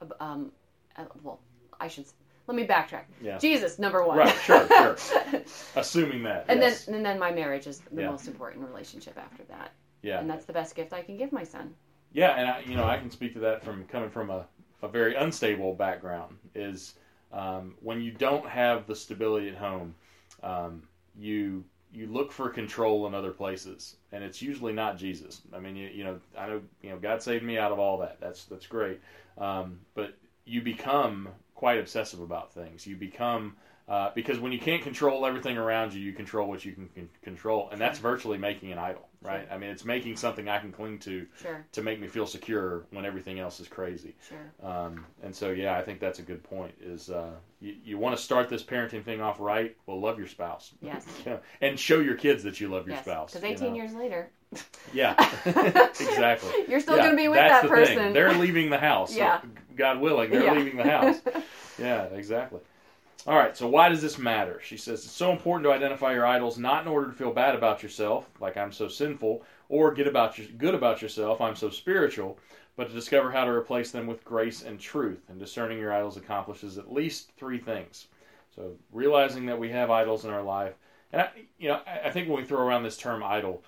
[SPEAKER 2] Let me backtrack.
[SPEAKER 1] Yeah.
[SPEAKER 2] Jesus, number one.
[SPEAKER 1] Right. Sure. Assuming that.
[SPEAKER 2] And
[SPEAKER 1] yes.
[SPEAKER 2] then my marriage is the most important relationship after that.
[SPEAKER 1] Yeah.
[SPEAKER 2] And that's the best gift I can give my son.
[SPEAKER 1] Yeah, and I can speak to that from coming from a very unstable background, is when you don't have the stability at home, you look for control in other places, and it's usually not Jesus. I mean, I know God saved me out of all that. That's great, but you become quite obsessive about things. You become because when you can't control everything around you, you control what you can control, and that's virtually making an idol, right?
[SPEAKER 2] Sure.
[SPEAKER 1] I mean, it's making something I can cling to make me feel secure when everything else is crazy.
[SPEAKER 2] Sure.
[SPEAKER 1] And so, I think that's a good point. Is you want to start this parenting thing off right? Well, love your spouse.
[SPEAKER 2] Yes.
[SPEAKER 1] And show your kids that you love your spouse.
[SPEAKER 2] Because 18 years later.
[SPEAKER 1] Yeah. Exactly.
[SPEAKER 2] You're still going to be with that person.
[SPEAKER 1] Thing. They're leaving the house.
[SPEAKER 2] Yeah.
[SPEAKER 1] So, God willing, they're leaving the house. Yeah. Exactly. All right, so why does this matter? She says, it's so important to identify your idols, not in order to feel bad about yourself, like I'm so sinful, or good about yourself, I'm so spiritual, but to discover how to replace them with grace and truth. And discerning your idols accomplishes at least 3 things. So realizing that we have idols in our life. And I think when we throw around this term idol,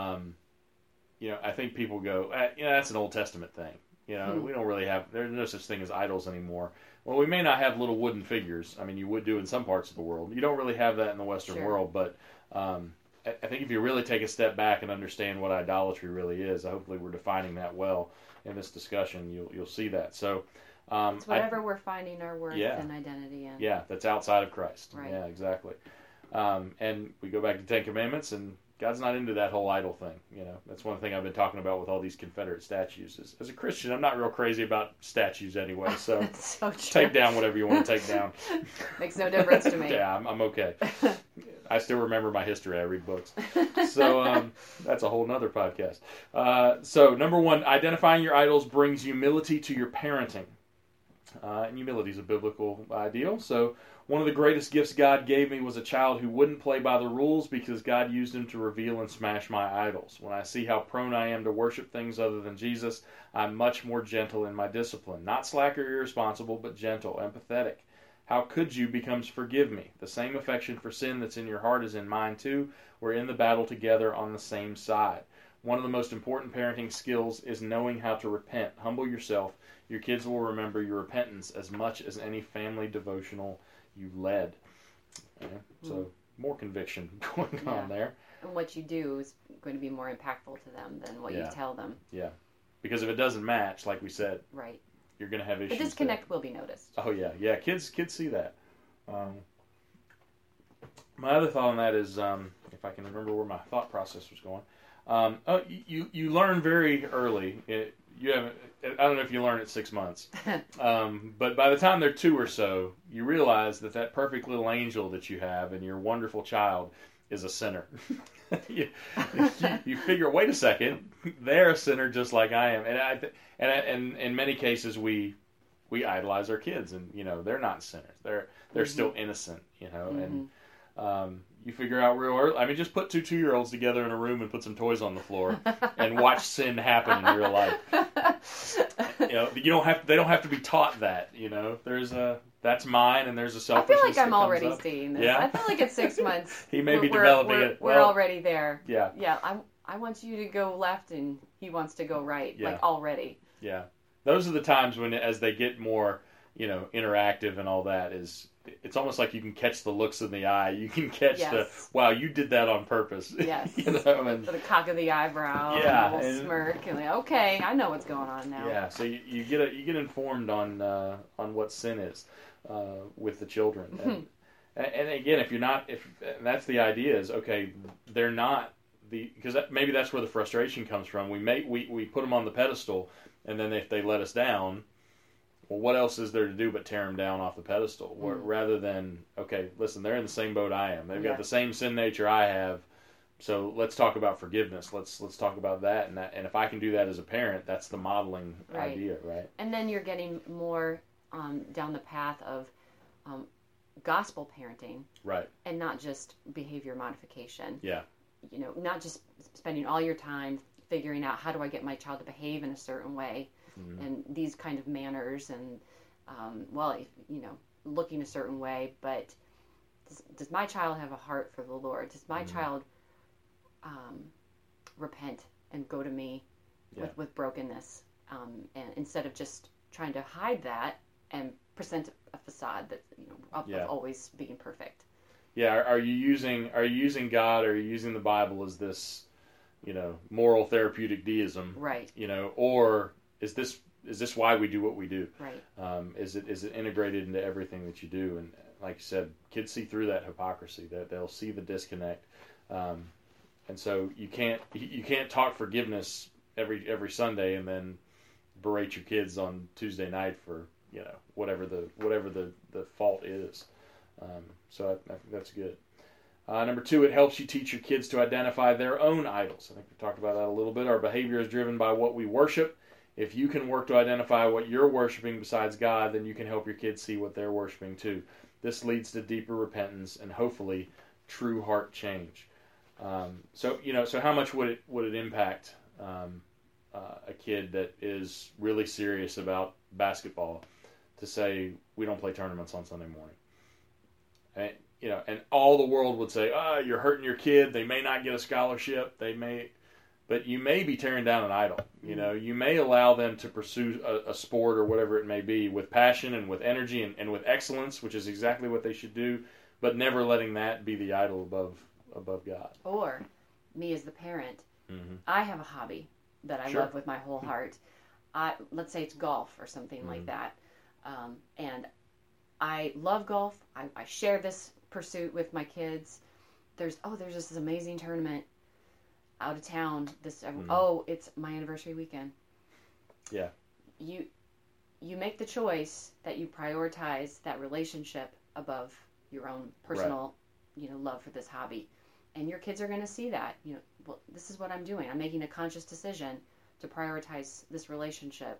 [SPEAKER 1] I think people go, that's an Old Testament thing. We don't really have, there's no such thing as idols anymore. Well, we may not have little wooden figures. I mean, you would do in some parts of the world. You don't really have that in the Western world, but I think if you really take a step back and understand what idolatry really is, hopefully we're defining that well in this discussion. You'll see that. So
[SPEAKER 2] it's whatever we're finding our worth and identity in.
[SPEAKER 1] Yeah, that's outside of Christ.
[SPEAKER 2] Right.
[SPEAKER 1] Yeah, exactly. And we go back to Ten Commandments, and God's not into that whole idol thing. That's one thing I've been talking about with all these Confederate statues. As a Christian, I'm not real crazy about statues anyway. So,
[SPEAKER 2] so
[SPEAKER 1] take down whatever you want to take down.
[SPEAKER 2] Makes no difference to me.
[SPEAKER 1] Yeah, I'm okay. I still remember my history. I read books. So that's a whole nother podcast. So number 1, identifying your idols brings humility to your parenting. And humility is a biblical ideal. So one of the greatest gifts God gave me was a child who wouldn't play by the rules, because God used him to reveal and smash my idols. When I see how prone I am to worship things other than Jesus, I'm much more gentle in my discipline. Not slack or irresponsible, but gentle, empathetic. How could you becomes forgive me. The same affection for sin that's in your heart is in mine too. We're in the battle together on the same side. One of the most important parenting skills is knowing how to repent. Humble yourself. Your kids will remember your repentance as much as any family devotional you led. Okay? So more conviction going on there.
[SPEAKER 2] And what you do is going to be more impactful to them than what you tell them.
[SPEAKER 1] Yeah. Because if it doesn't match, like we said,
[SPEAKER 2] right,
[SPEAKER 1] you're going to have issues.
[SPEAKER 2] The disconnect will be noticed.
[SPEAKER 1] Oh, yeah. Yeah, kids see that. My other thought on that is, if I can remember where my thought process was going, you learn very early. I don't know if you learn at 6 months, but by the time they're 2 or so, you realize that perfect little angel that you have and your wonderful child is a sinner. you figure, wait a second, they're a sinner just like I am, and in many cases we we idolize our kids, and they're not sinners. They're still innocent, and you figure out real early. I mean, just put 2 2-year-olds together in a room and put some toys on the floor and watch sin happen in real life. You don't have. They don't have to be taught that. There's that's mine, and there's a selfishness.
[SPEAKER 2] I feel like I'm already
[SPEAKER 1] up.
[SPEAKER 2] seeing this.
[SPEAKER 1] Yeah?
[SPEAKER 2] I feel like at 6 months
[SPEAKER 1] He may be developing it.
[SPEAKER 2] We're already there.
[SPEAKER 1] Yeah.
[SPEAKER 2] Yeah. I want you to go left, and he wants to go right.
[SPEAKER 1] Yeah.
[SPEAKER 2] Like already.
[SPEAKER 1] Yeah. Those are the times when, as they get more, interactive and all that, it's almost like you can catch the looks in the eye. You can catch wow, you did that on purpose.
[SPEAKER 2] Yes.
[SPEAKER 1] And
[SPEAKER 2] the cock of the eyebrow.
[SPEAKER 1] Yeah.
[SPEAKER 2] And a little smirk, and like, okay, I know what's going on now.
[SPEAKER 1] Yeah. So you get informed on what sin is with the children. And again, if that's the idea is, okay, they're not because maybe that's where the frustration comes from. We put them on the pedestal, and then if they let us down, well, what else is there to do but tear them down off the pedestal? Rather than, okay, listen, they're in the same boat I am. They've got the same sin nature I have. So let's talk about forgiveness. Let's talk about that. And if I can do that as a parent, that's the modeling idea, right?
[SPEAKER 2] And then you're getting more down the path of gospel parenting,
[SPEAKER 1] right?
[SPEAKER 2] And not just behavior modification.
[SPEAKER 1] Yeah.
[SPEAKER 2] Not just spending all your time figuring out how do I get my child to behave in a certain way, and these kind of manners, and looking a certain way. But does my child have a heart for the Lord? Does my child repent and go to me with brokenness, and instead of just trying to hide that and present a facade that of always being perfect.
[SPEAKER 1] Yeah, are you using God, or are you using the Bible as this, moral therapeutic deism,
[SPEAKER 2] right?
[SPEAKER 1] Or is this why we do what we do,
[SPEAKER 2] right?
[SPEAKER 1] Is it integrated into everything that you do? And like you said, kids see through that hypocrisy. That they'll see the disconnect, and so you can't talk forgiveness every Sunday and then berate your kids on Tuesday night for whatever the fault is. So I think that's good. Number 2, it helps you teach your kids to identify their own idols. I think we talked about that a little bit. Our behavior is driven by what we worship. If you can work to identify what you're worshiping besides God, then you can help your kids see what they're worshiping too. This leads to deeper repentance and hopefully true heart change. So how much would it impact a kid that is really serious about basketball to say we don't play tournaments on Sunday morning? And all the world would say, you're hurting your kid. They may not get a scholarship. But you may be tearing down an idol. You may allow them to pursue a sport or whatever it may be with passion and with energy and with excellence, which is exactly what they should do, but never letting that be the idol above God.
[SPEAKER 2] Or me as the parent, I have a hobby that I love with my whole heart. Let's say it's golf or something like that. And I love golf. I share this pursuit with my kids. There's just this amazing tournament out of town. It's my anniversary weekend.
[SPEAKER 1] Yeah.
[SPEAKER 2] You make the choice that you prioritize that relationship above your own personal, love for this hobby, and your kids are going to see that. Well, this is what I'm doing. I'm making a conscious decision to prioritize this relationship.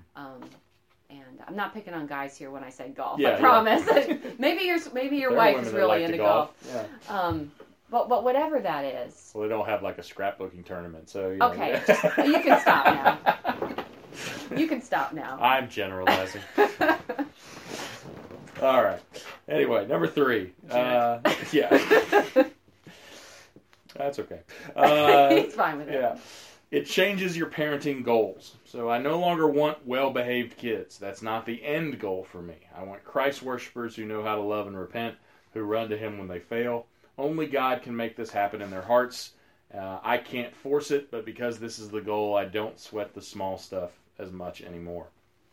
[SPEAKER 2] And I'm not picking on guys here when I say golf. I promise. Maybe your wife is really into golf.
[SPEAKER 1] Yeah.
[SPEAKER 2] But whatever that is.
[SPEAKER 1] Well, they don't have like a scrapbooking tournament, so.
[SPEAKER 2] Okay, you can stop now. You can stop now.
[SPEAKER 1] I'm generalizing. All right. Anyway, number 3. Yeah. That's okay.
[SPEAKER 2] He's fine with it.
[SPEAKER 1] Yeah. It changes your parenting goals. So I no longer want well-behaved kids. That's not the end goal for me. I want Christ worshipers who know how to love and repent, who run to Him when they fail. Only God can make this happen in their hearts. I can't force it, but because this is the goal, I don't sweat the small stuff as much anymore.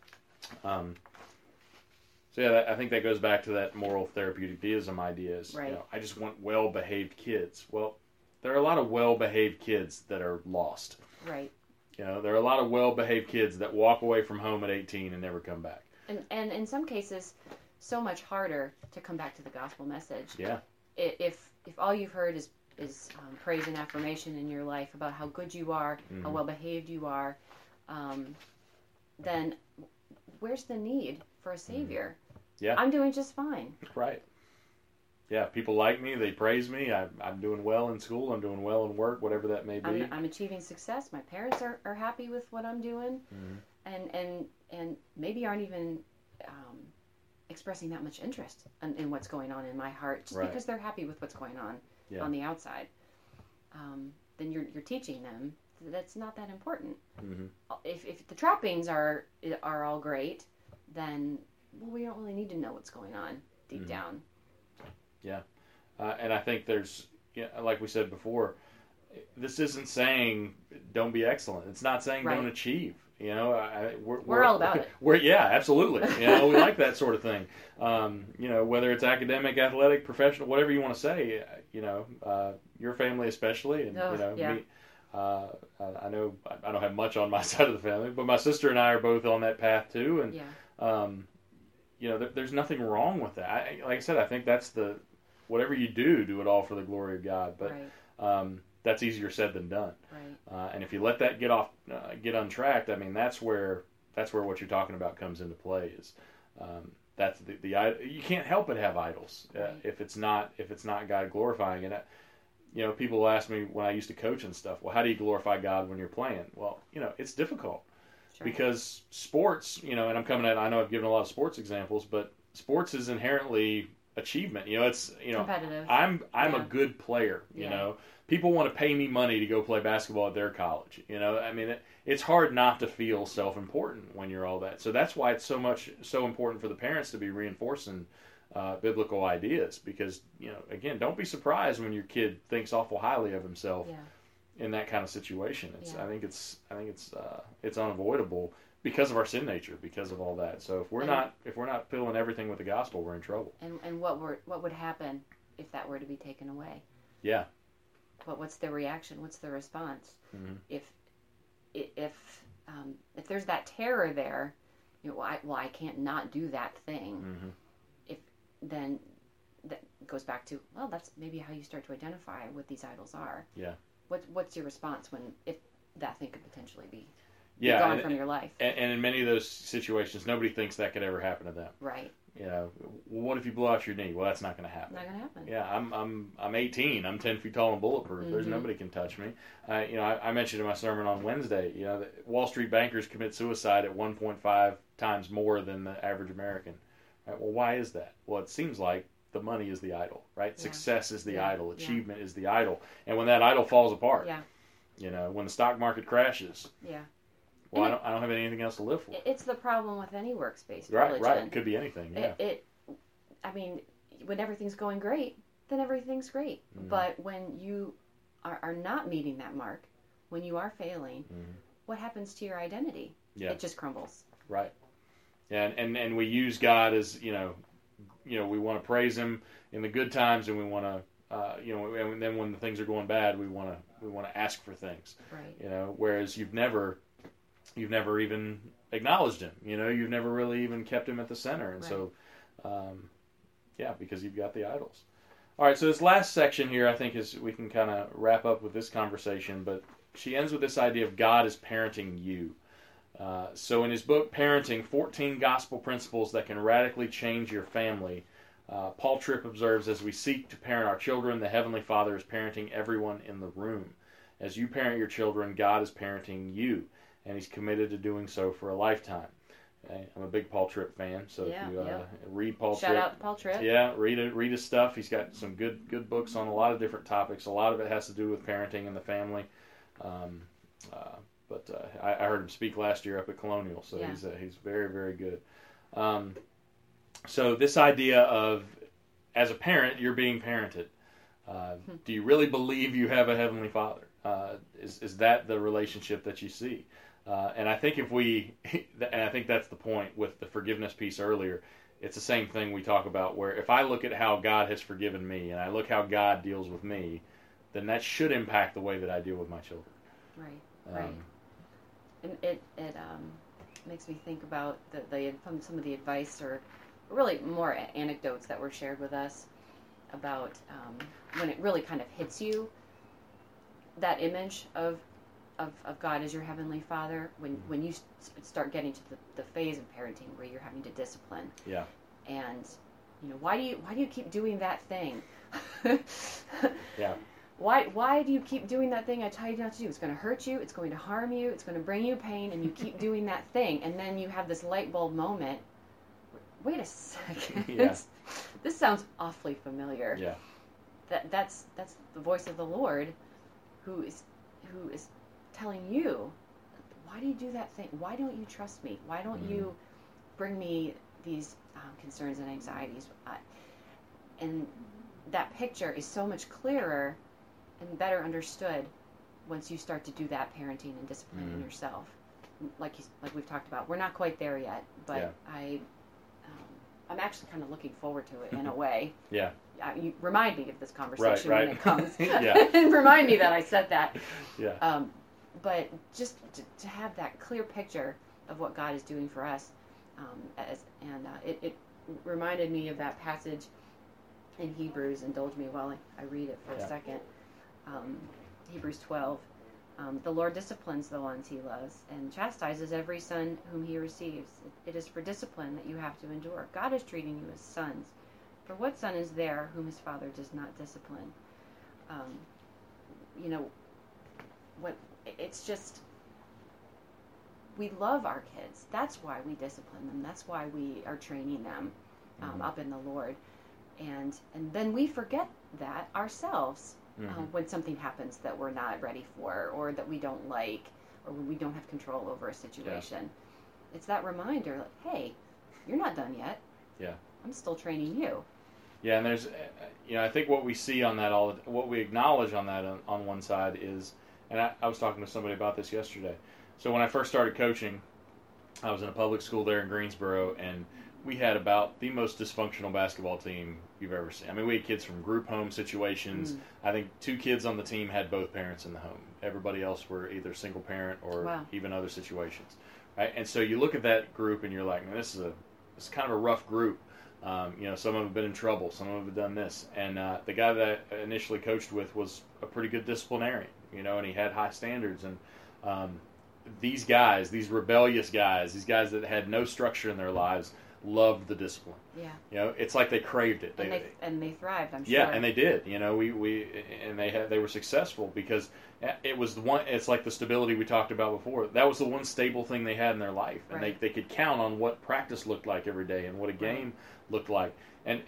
[SPEAKER 1] I think that goes back to that moral therapeutic deism idea.
[SPEAKER 2] Right.
[SPEAKER 1] I just want well-behaved kids. Well, there are a lot of well-behaved kids that are lost.
[SPEAKER 2] Right.
[SPEAKER 1] There are a lot of well-behaved kids that walk away from home at 18 and never come back.
[SPEAKER 2] And in some cases, so much harder to come back to the gospel message.
[SPEAKER 1] Yeah.
[SPEAKER 2] If all you've heard is praise and affirmation in your life about how good you are, how well-behaved you are, then where's the need for a savior?
[SPEAKER 1] Yeah.
[SPEAKER 2] I'm doing just fine.
[SPEAKER 1] Right. Yeah, people like me. They praise me. I'm doing well in school. I'm doing well in work, whatever that may be.
[SPEAKER 2] I'm achieving success. My parents are happy with what I'm doing, and maybe aren't even expressing that much interest in what's going on in my heart, just because they're happy with what's going on the outside. Then you're teaching them that's not that important. If the trappings are all great, then we don't really need to know what's going on deep down.
[SPEAKER 1] Yeah, and I think there's, like we said before, this isn't saying don't be excellent. It's not saying don't achieve. We're
[SPEAKER 2] all about it.
[SPEAKER 1] Absolutely. We like that sort of thing. Whether it's academic, athletic, professional, whatever you want to say. Your family especially, and me. I know I don't have much on my side of the family, but my sister and I are both on that path too, and there's nothing wrong with that. Like I said, I think that's whatever you do it all for the glory of God. But that's easier said than done.
[SPEAKER 2] Right.
[SPEAKER 1] And if you let that get untracked, I mean, that's where what you're talking about comes into play. Is that's the you can't help but have idols if it's not God glorifying. And people ask me when I used to coach and stuff, well, how do you glorify God when you're playing? Well, it's difficult. Sure. Because sports, and I know I've given a lot of sports examples, but sports is inherently achievement. It's
[SPEAKER 2] competitive.
[SPEAKER 1] I'm a good player. People want to pay me money to go play basketball at their college. I mean, it's hard not to feel self-important when you're all that. So that's why it's so important for the parents to be reinforcing biblical ideas, because again, don't be surprised when your kid thinks awful highly of himself. In that kind of situation. I think it's unavoidable because of our sin nature, because of all that. So if we're not filling everything with the gospel, we're in trouble.
[SPEAKER 2] And what would happen if that were to be taken away?
[SPEAKER 1] Yeah.
[SPEAKER 2] What's the reaction? What's the response?
[SPEAKER 1] Mm-hmm.
[SPEAKER 2] If there's that terror there, I can't not do that thing.
[SPEAKER 1] Mm-hmm.
[SPEAKER 2] Then that goes back to, well, that's maybe how you start to identify what these idols are.
[SPEAKER 1] Yeah.
[SPEAKER 2] What's your response if that thing could potentially be gone from your life?
[SPEAKER 1] And in many of those situations, nobody thinks that could ever happen to them.
[SPEAKER 2] Right.
[SPEAKER 1] What if you blow out your knee? Well, that's not going to happen.
[SPEAKER 2] Not going to happen.
[SPEAKER 1] Yeah, I'm 18. I'm 10 feet tall and bulletproof. Mm-hmm. There's nobody can touch me. I mentioned in my sermon on Wednesday, that Wall Street bankers commit suicide at 1.5 times more than the average American. Right? Well, why is that? Well, it seems like the money is the idol, right? Yeah. Success is the idol. Achievement is the idol. And when that idol falls apart, when the stock market crashes, well, I don't have anything else to live for.
[SPEAKER 2] It's the problem with any works-based
[SPEAKER 1] religion. Right. It could be anything. Yeah.
[SPEAKER 2] I mean, when everything's going great, then everything's great. Mm-hmm. But when you are not meeting that mark, when you are failing, what happens to your identity? Yeah. It just crumbles.
[SPEAKER 1] Right. Yeah, and we use God as we want to praise Him in the good times, and we want to, and then when the things are going bad, we want to ask for things.
[SPEAKER 2] Right.
[SPEAKER 1] Whereas you've never even acknowledged Him. You've never really even kept Him at the center, and so, because you've got the idols. All right, so this last section here, I think, is we can kind of wrap up with this conversation, but she ends with this idea of God is parenting you. So in his book, Parenting, 14 Gospel Principles That Can Radically Change Your Family, Paul Tripp observes, as we seek to parent our children, the Heavenly Father is parenting everyone in the room. As you parent your children, God is parenting you, and He's committed to doing so for a lifetime. Okay? I'm a big Paul Tripp fan, so if you read Paul Tripp.
[SPEAKER 2] Shout out to Paul Tripp.
[SPEAKER 1] Yeah, read his stuff. He's got some good books on a lot of different topics. A lot of it has to do with parenting and the family. But I heard him speak last year up at Colonial, so he's very, very good. So this idea of, as a parent, you're being parented. Do you really believe you have a Heavenly Father? Is that the relationship that you see? And I think I think that's the point with the forgiveness piece earlier. It's the same thing we talk about, where if I look at how God has forgiven me, and I look how God deals with me, then that should impact the way that I deal with my children.
[SPEAKER 2] Right. And it makes me think about some of the advice, or really more anecdotes that were shared with us about when it really kind of hits you, that image of of God as your Heavenly Father, when you start getting to the phase of parenting where you're having to discipline.
[SPEAKER 1] Yeah.
[SPEAKER 2] And, why do you keep doing that thing?
[SPEAKER 1] Yeah.
[SPEAKER 2] Why do you keep doing that thing I tell you not to do? It's going to hurt you. It's going to harm you. It's going to bring you pain, and you keep doing that thing. And then you have this light bulb moment. Wait a second.
[SPEAKER 1] Yeah.
[SPEAKER 2] This sounds awfully familiar.
[SPEAKER 1] Yeah.
[SPEAKER 2] That's the voice of the Lord, who is telling you, why do you do that thing? Why don't you trust me? Why don't you bring me these concerns and anxieties? And that picture is so much clearer and better understood once you start to do that parenting and discipline in yourself. Like we've talked about, we're not quite there yet, but I'm actually kind of looking forward to it in a way.
[SPEAKER 1] Yeah.
[SPEAKER 2] You remind me of this conversation
[SPEAKER 1] right.
[SPEAKER 2] when it comes.
[SPEAKER 1] Yeah.
[SPEAKER 2] And remind me that I said that.
[SPEAKER 1] Yeah.
[SPEAKER 2] But just to have that clear picture of what God is doing for us, it reminded me of that passage in Hebrews. Indulge me while I read it for a second. Hebrews 12. The Lord disciplines the ones he loves and chastises every son whom he receives. It is for discipline that you have to endure. God is treating you as sons. For what son is there whom his father does not discipline? It's just, we love our kids. That's why we discipline them. That's why we are training them up in the Lord. And then we forget that ourselves when something happens that we're not ready for, or that we don't like, or when we don't have control over a situation. Yeah. It's that reminder, like, hey, you're not done yet.
[SPEAKER 1] Yeah.
[SPEAKER 2] I'm still training you.
[SPEAKER 1] Yeah, and there's, I think what we see on that, what we acknowledge on that on one side is, and I was talking to somebody about this yesterday. So when I first started coaching, I was in a public school there in Greensboro, and we had about the most dysfunctional basketball team you've ever seen. I mean, we had kids from group home situations. I think 2 kids on the team had both parents in the home. Everybody else were either single parent or even other situations. Right? And so you look at that group and you're like, man, this is kind of a rough group. Some of them have been in trouble. Some of them have done this. And the guy that I initially coached with was a pretty good disciplinarian, and he had high standards. And these guys, these rebellious guys, these guys that had no structure in their lives, loved the discipline. Yeah. It's like they craved it.
[SPEAKER 2] And they thrived, I'm sure.
[SPEAKER 1] Yeah, and they did. They were successful because it was the one. It's like the stability we talked about before. That was the one stable thing they had in their life, and they could count on what practice looked like every day and what a game looked like. And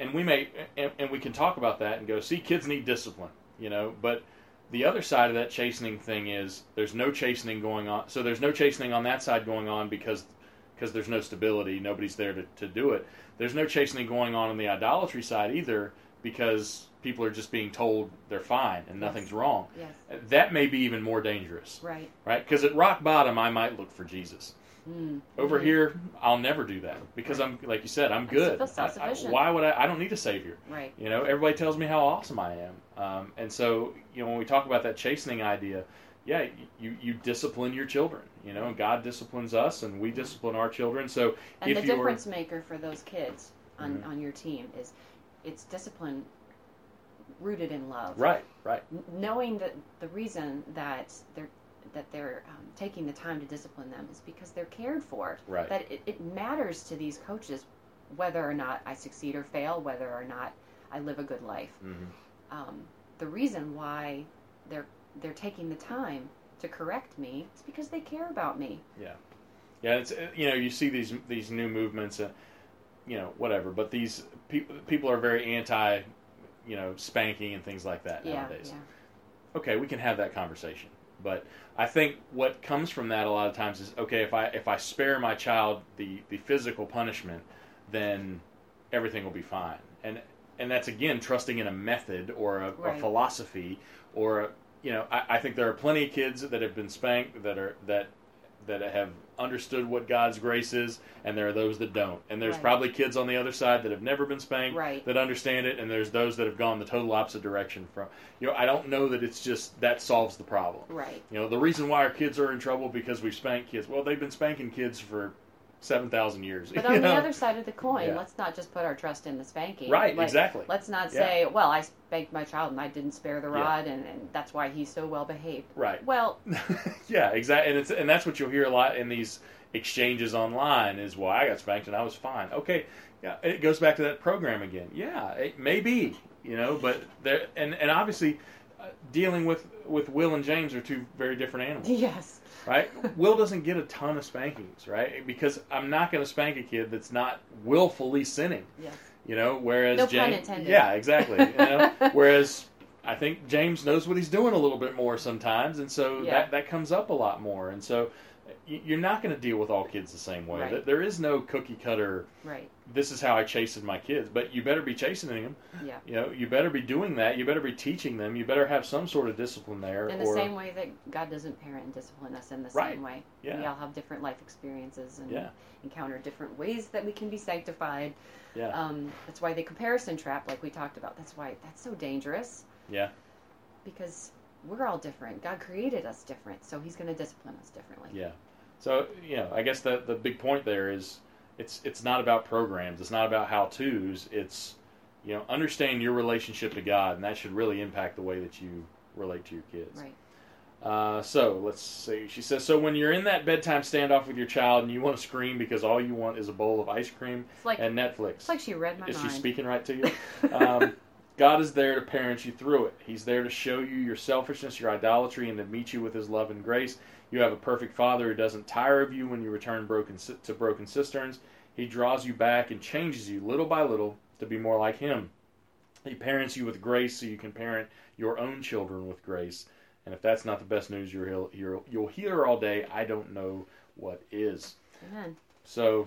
[SPEAKER 1] we can talk about that and go, see, kids need discipline, but the other side of that chastening thing is there's no chastening going on. So there's no chastening on that side going on because there's no stability. Nobody's there to do it. There's no chastening going on the idolatry side either because people are just being told they're fine and nothing's wrong.
[SPEAKER 2] Yes.
[SPEAKER 1] That may be even more dangerous.
[SPEAKER 2] Right.
[SPEAKER 1] Because at rock bottom, I might look for Jesus. Over here, I'll never do that because I'm, like you said, I'm good.
[SPEAKER 2] Self-sufficient.
[SPEAKER 1] Why would I don't need a savior.
[SPEAKER 2] Right.
[SPEAKER 1] Everybody tells me how awesome I am. And so, when we talk about that chastening idea, you discipline your children, and God disciplines us, and we discipline our children. So,
[SPEAKER 2] and the difference maker for those kids on your team is it's discipline rooted in love.
[SPEAKER 1] Right.
[SPEAKER 2] Knowing that the reason that they're taking the time to discipline them is because they're cared for.
[SPEAKER 1] Right.
[SPEAKER 2] That it matters to these coaches whether or not I succeed or fail, whether or not I live a good life. The reason why they're taking the time to correct me is because they care about me.
[SPEAKER 1] Yeah. It's you see these new movements, whatever. But these people are very anti, spanking and things like that nowadays. Yeah. Okay, we can have that conversation, but I think what comes from that a lot of times is, okay, if I spare my child the physical punishment, then everything will be fine. And that's again trusting in a method or a philosophy or I think there are plenty of kids that have been spanked that have understood what God's grace is, and there are those that don't. And there's probably kids on the other side that have never been spanked that understand it, and there's those that have gone the total opposite direction from. I don't know that it's just that solves the problem.
[SPEAKER 2] Right.
[SPEAKER 1] The reason why our kids are in trouble because we spank kids. Well, they've been spanking kids for 7,000 years.
[SPEAKER 2] But on the other side of the coin,
[SPEAKER 1] Yeah.
[SPEAKER 2] let's not just put our trust in the spanking.
[SPEAKER 1] Right, exactly.
[SPEAKER 2] Let's not
[SPEAKER 1] Yeah.
[SPEAKER 2] say, well, I spanked my child and I didn't spare the
[SPEAKER 1] Yeah.
[SPEAKER 2] rod, and that's why he's so well behaved.
[SPEAKER 1] Right.
[SPEAKER 2] Well,
[SPEAKER 1] Yeah, exactly. And that's what you'll hear a lot in these exchanges online is, well, I got spanked and I was fine. Okay, yeah, it goes back to that program again. Yeah, it may be, but there, and obviously dealing with Will and James are two very different animals.
[SPEAKER 2] yes.
[SPEAKER 1] Right? Will doesn't get a ton of spankings, right? Because I'm not going to spank a kid that's not willfully sinning.
[SPEAKER 2] Yes.
[SPEAKER 1] Whereas
[SPEAKER 2] No
[SPEAKER 1] James,
[SPEAKER 2] pun intended.
[SPEAKER 1] yeah, exactly. Whereas I think James knows what he's doing a little bit more sometimes, and so that comes up a lot more. And so you're not going to deal with all kids the same way.
[SPEAKER 2] Right.
[SPEAKER 1] There is no cookie cutter.
[SPEAKER 2] Right.
[SPEAKER 1] This is how I chasten my kids, but you better be chastening them.
[SPEAKER 2] Yeah.
[SPEAKER 1] You better be doing that. You better be teaching them. You better have some sort of discipline there.
[SPEAKER 2] In the same way that God doesn't parent and discipline us in the same way.
[SPEAKER 1] Yeah.
[SPEAKER 2] We all have different life experiences and
[SPEAKER 1] Yeah.
[SPEAKER 2] encounter different ways that we can be sanctified.
[SPEAKER 1] Yeah.
[SPEAKER 2] That's why the comparison trap, like we talked about, that's so dangerous.
[SPEAKER 1] Yeah.
[SPEAKER 2] Because we're all different. God created us different, so He's going to discipline us differently.
[SPEAKER 1] Yeah. So, I guess the big point there is it's not about programs. It's not about how-tos. It's, understand your relationship to God, and that should really impact the way that you relate to your kids.
[SPEAKER 2] Right.
[SPEAKER 1] So, let's see. She says, so when you're in that bedtime standoff with your child and you want to scream because all you want is a bowl of ice cream and Netflix.
[SPEAKER 2] It's like she read my mind.
[SPEAKER 1] Is she speaking right to you? God is there to parent you through it. He's there to show you your selfishness, your idolatry, and to meet you with His love and grace. You have a perfect Father who doesn't tire of you when you return to broken cisterns. He draws you back and changes you little by little to be more like Him. He parents you with grace so you can parent your own children with grace. And if that's not the best news you'll hear all day, I don't know what is.
[SPEAKER 2] Amen.
[SPEAKER 1] So,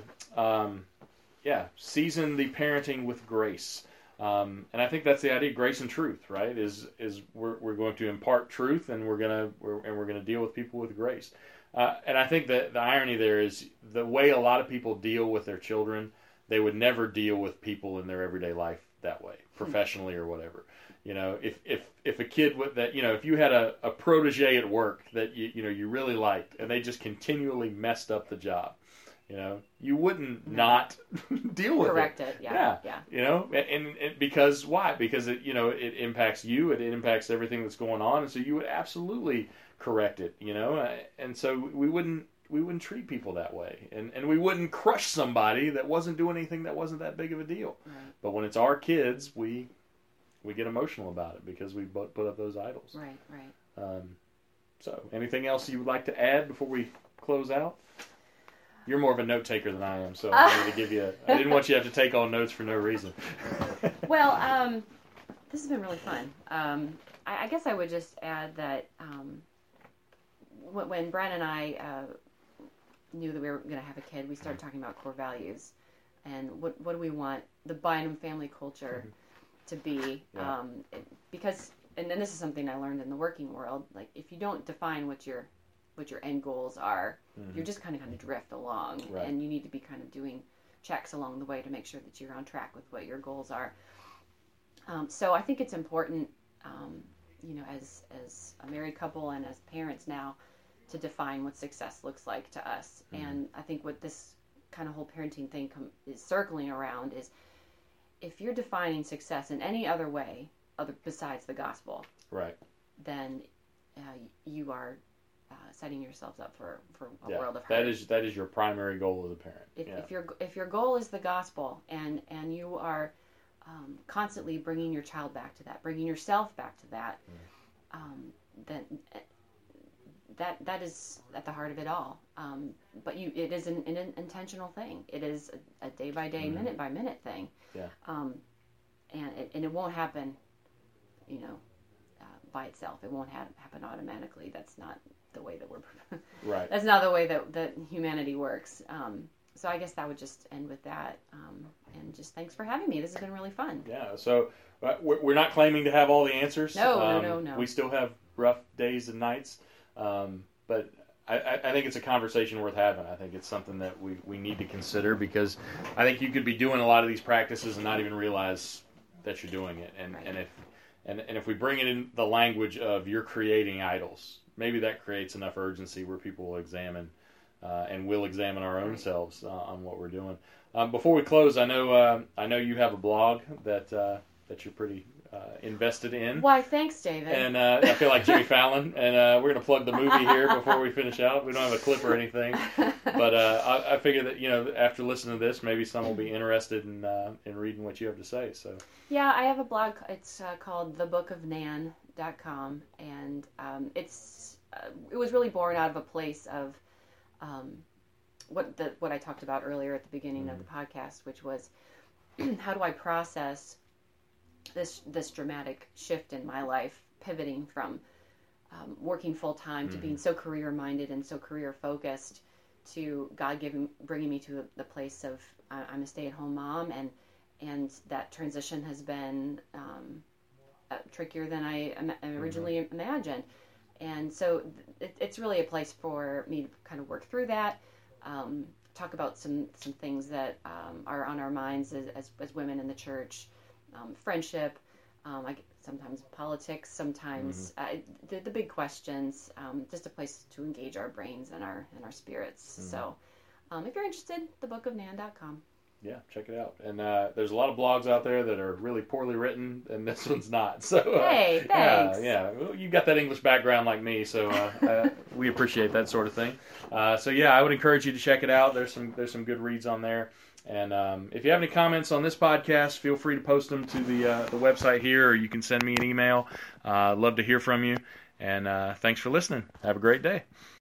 [SPEAKER 1] season the parenting with grace. And I think that's the idea, grace and truth, right? Is we're going to impart truth, and we're gonna deal with people with grace. And I think that the irony there is the way a lot of people deal with their children, they would never deal with people in their everyday life that way, professionally or whatever. If a kid if you had a protege at work that you really liked, and they just continually messed up the job. You wouldn't not deal with
[SPEAKER 2] Correct it. Yeah.
[SPEAKER 1] And because why? Because it impacts you, it impacts everything that's going on, and so you would absolutely correct it, and so we wouldn't treat people that way, and we wouldn't crush somebody that wasn't doing anything that wasn't that big of a deal.
[SPEAKER 2] Right.
[SPEAKER 1] But when it's our kids, we get emotional about it because we put up those idols.
[SPEAKER 2] Right.
[SPEAKER 1] So anything else you would like to add before we close out? You're more of a note taker than I am, so I wanted to give you. I didn't want you to have to take all notes for no reason.
[SPEAKER 2] Well, this has been really fun. I guess I would just add that when Brad and I knew that we were going to have a kid, we started talking about core values and what do we want the Bynum family culture to be.
[SPEAKER 1] Yeah.
[SPEAKER 2] Because, and then this is something I learned in the working world. Like, if you don't define what your end goals are, you're just kind of drift along,
[SPEAKER 1] right.
[SPEAKER 2] And you need to be kind of doing checks along the way to make sure that you're on track with what your goals are. So I think it's important, as a married couple and as parents now, to define what success looks like to us. And I think what this kind of whole parenting thing is circling around is, if you're defining success in any other way besides the gospel,
[SPEAKER 1] right,
[SPEAKER 2] then you are setting yourselves up for a world of hurt.
[SPEAKER 1] That is your primary goal as a parent.
[SPEAKER 2] If your goal is the gospel and you are constantly bringing your child back to that, bringing yourself back to that, then that is at the heart of it all. But it is an intentional thing. It is a day by day, minute by minute thing.
[SPEAKER 1] Yeah.
[SPEAKER 2] And it won't happen, by itself. It won't happen automatically. That's not the way that we're.
[SPEAKER 1] Right.
[SPEAKER 2] That's not the way that humanity works. So I guess that would just end with that. And just thanks for having me. This has been really fun.
[SPEAKER 1] Yeah. So we're not claiming to have all the answers.
[SPEAKER 2] No.
[SPEAKER 1] We still have rough days and nights. But I think it's a conversation worth having. I think it's something that we need to consider, because I think you could be doing a lot of these practices and not even realize that you're doing it. And if we bring it in the language of you're creating idols, maybe that creates enough urgency where people will examine and we'll examine our own selves on what we're doing. Before we close, I know you have a blog that you're pretty invested in.
[SPEAKER 2] Why, thanks, David.
[SPEAKER 1] And I feel like Jimmy Fallon, and we're going to plug the movie here before we finish out. We don't have a clip or anything, but I figure that after listening to this, maybe some will be interested in reading what you have to say. So
[SPEAKER 2] yeah, I have a blog. It's called thebookofnan.com, and it was really born out of a place of what I talked about earlier at the beginning of the podcast, which was how do I process this dramatic shift in my life, pivoting from working full time to being so career minded and so career focused, to God bringing me to the place of I'm a stay at home mom, and that transition has been trickier than I originally imagined, and so it's really a place for me to kind of work through that. Talk about some things that are on our minds as women in the church. Friendship, sometimes politics, sometimes the big questions. Just a place to engage our brains and our spirits. So, if you're interested, thebookofnan.com.
[SPEAKER 1] Yeah, check it out. And there's a lot of blogs out there that are really poorly written, and this one's not. So
[SPEAKER 2] hey, thanks.
[SPEAKER 1] Yeah, well, you got that English background like me, so we appreciate that sort of thing. So yeah, I would encourage you to check it out. There's some good reads on there. And if you have any comments on this podcast, feel free to post them to the website here, or you can send me an email. Love to hear from you. And thanks for listening. Have a great day.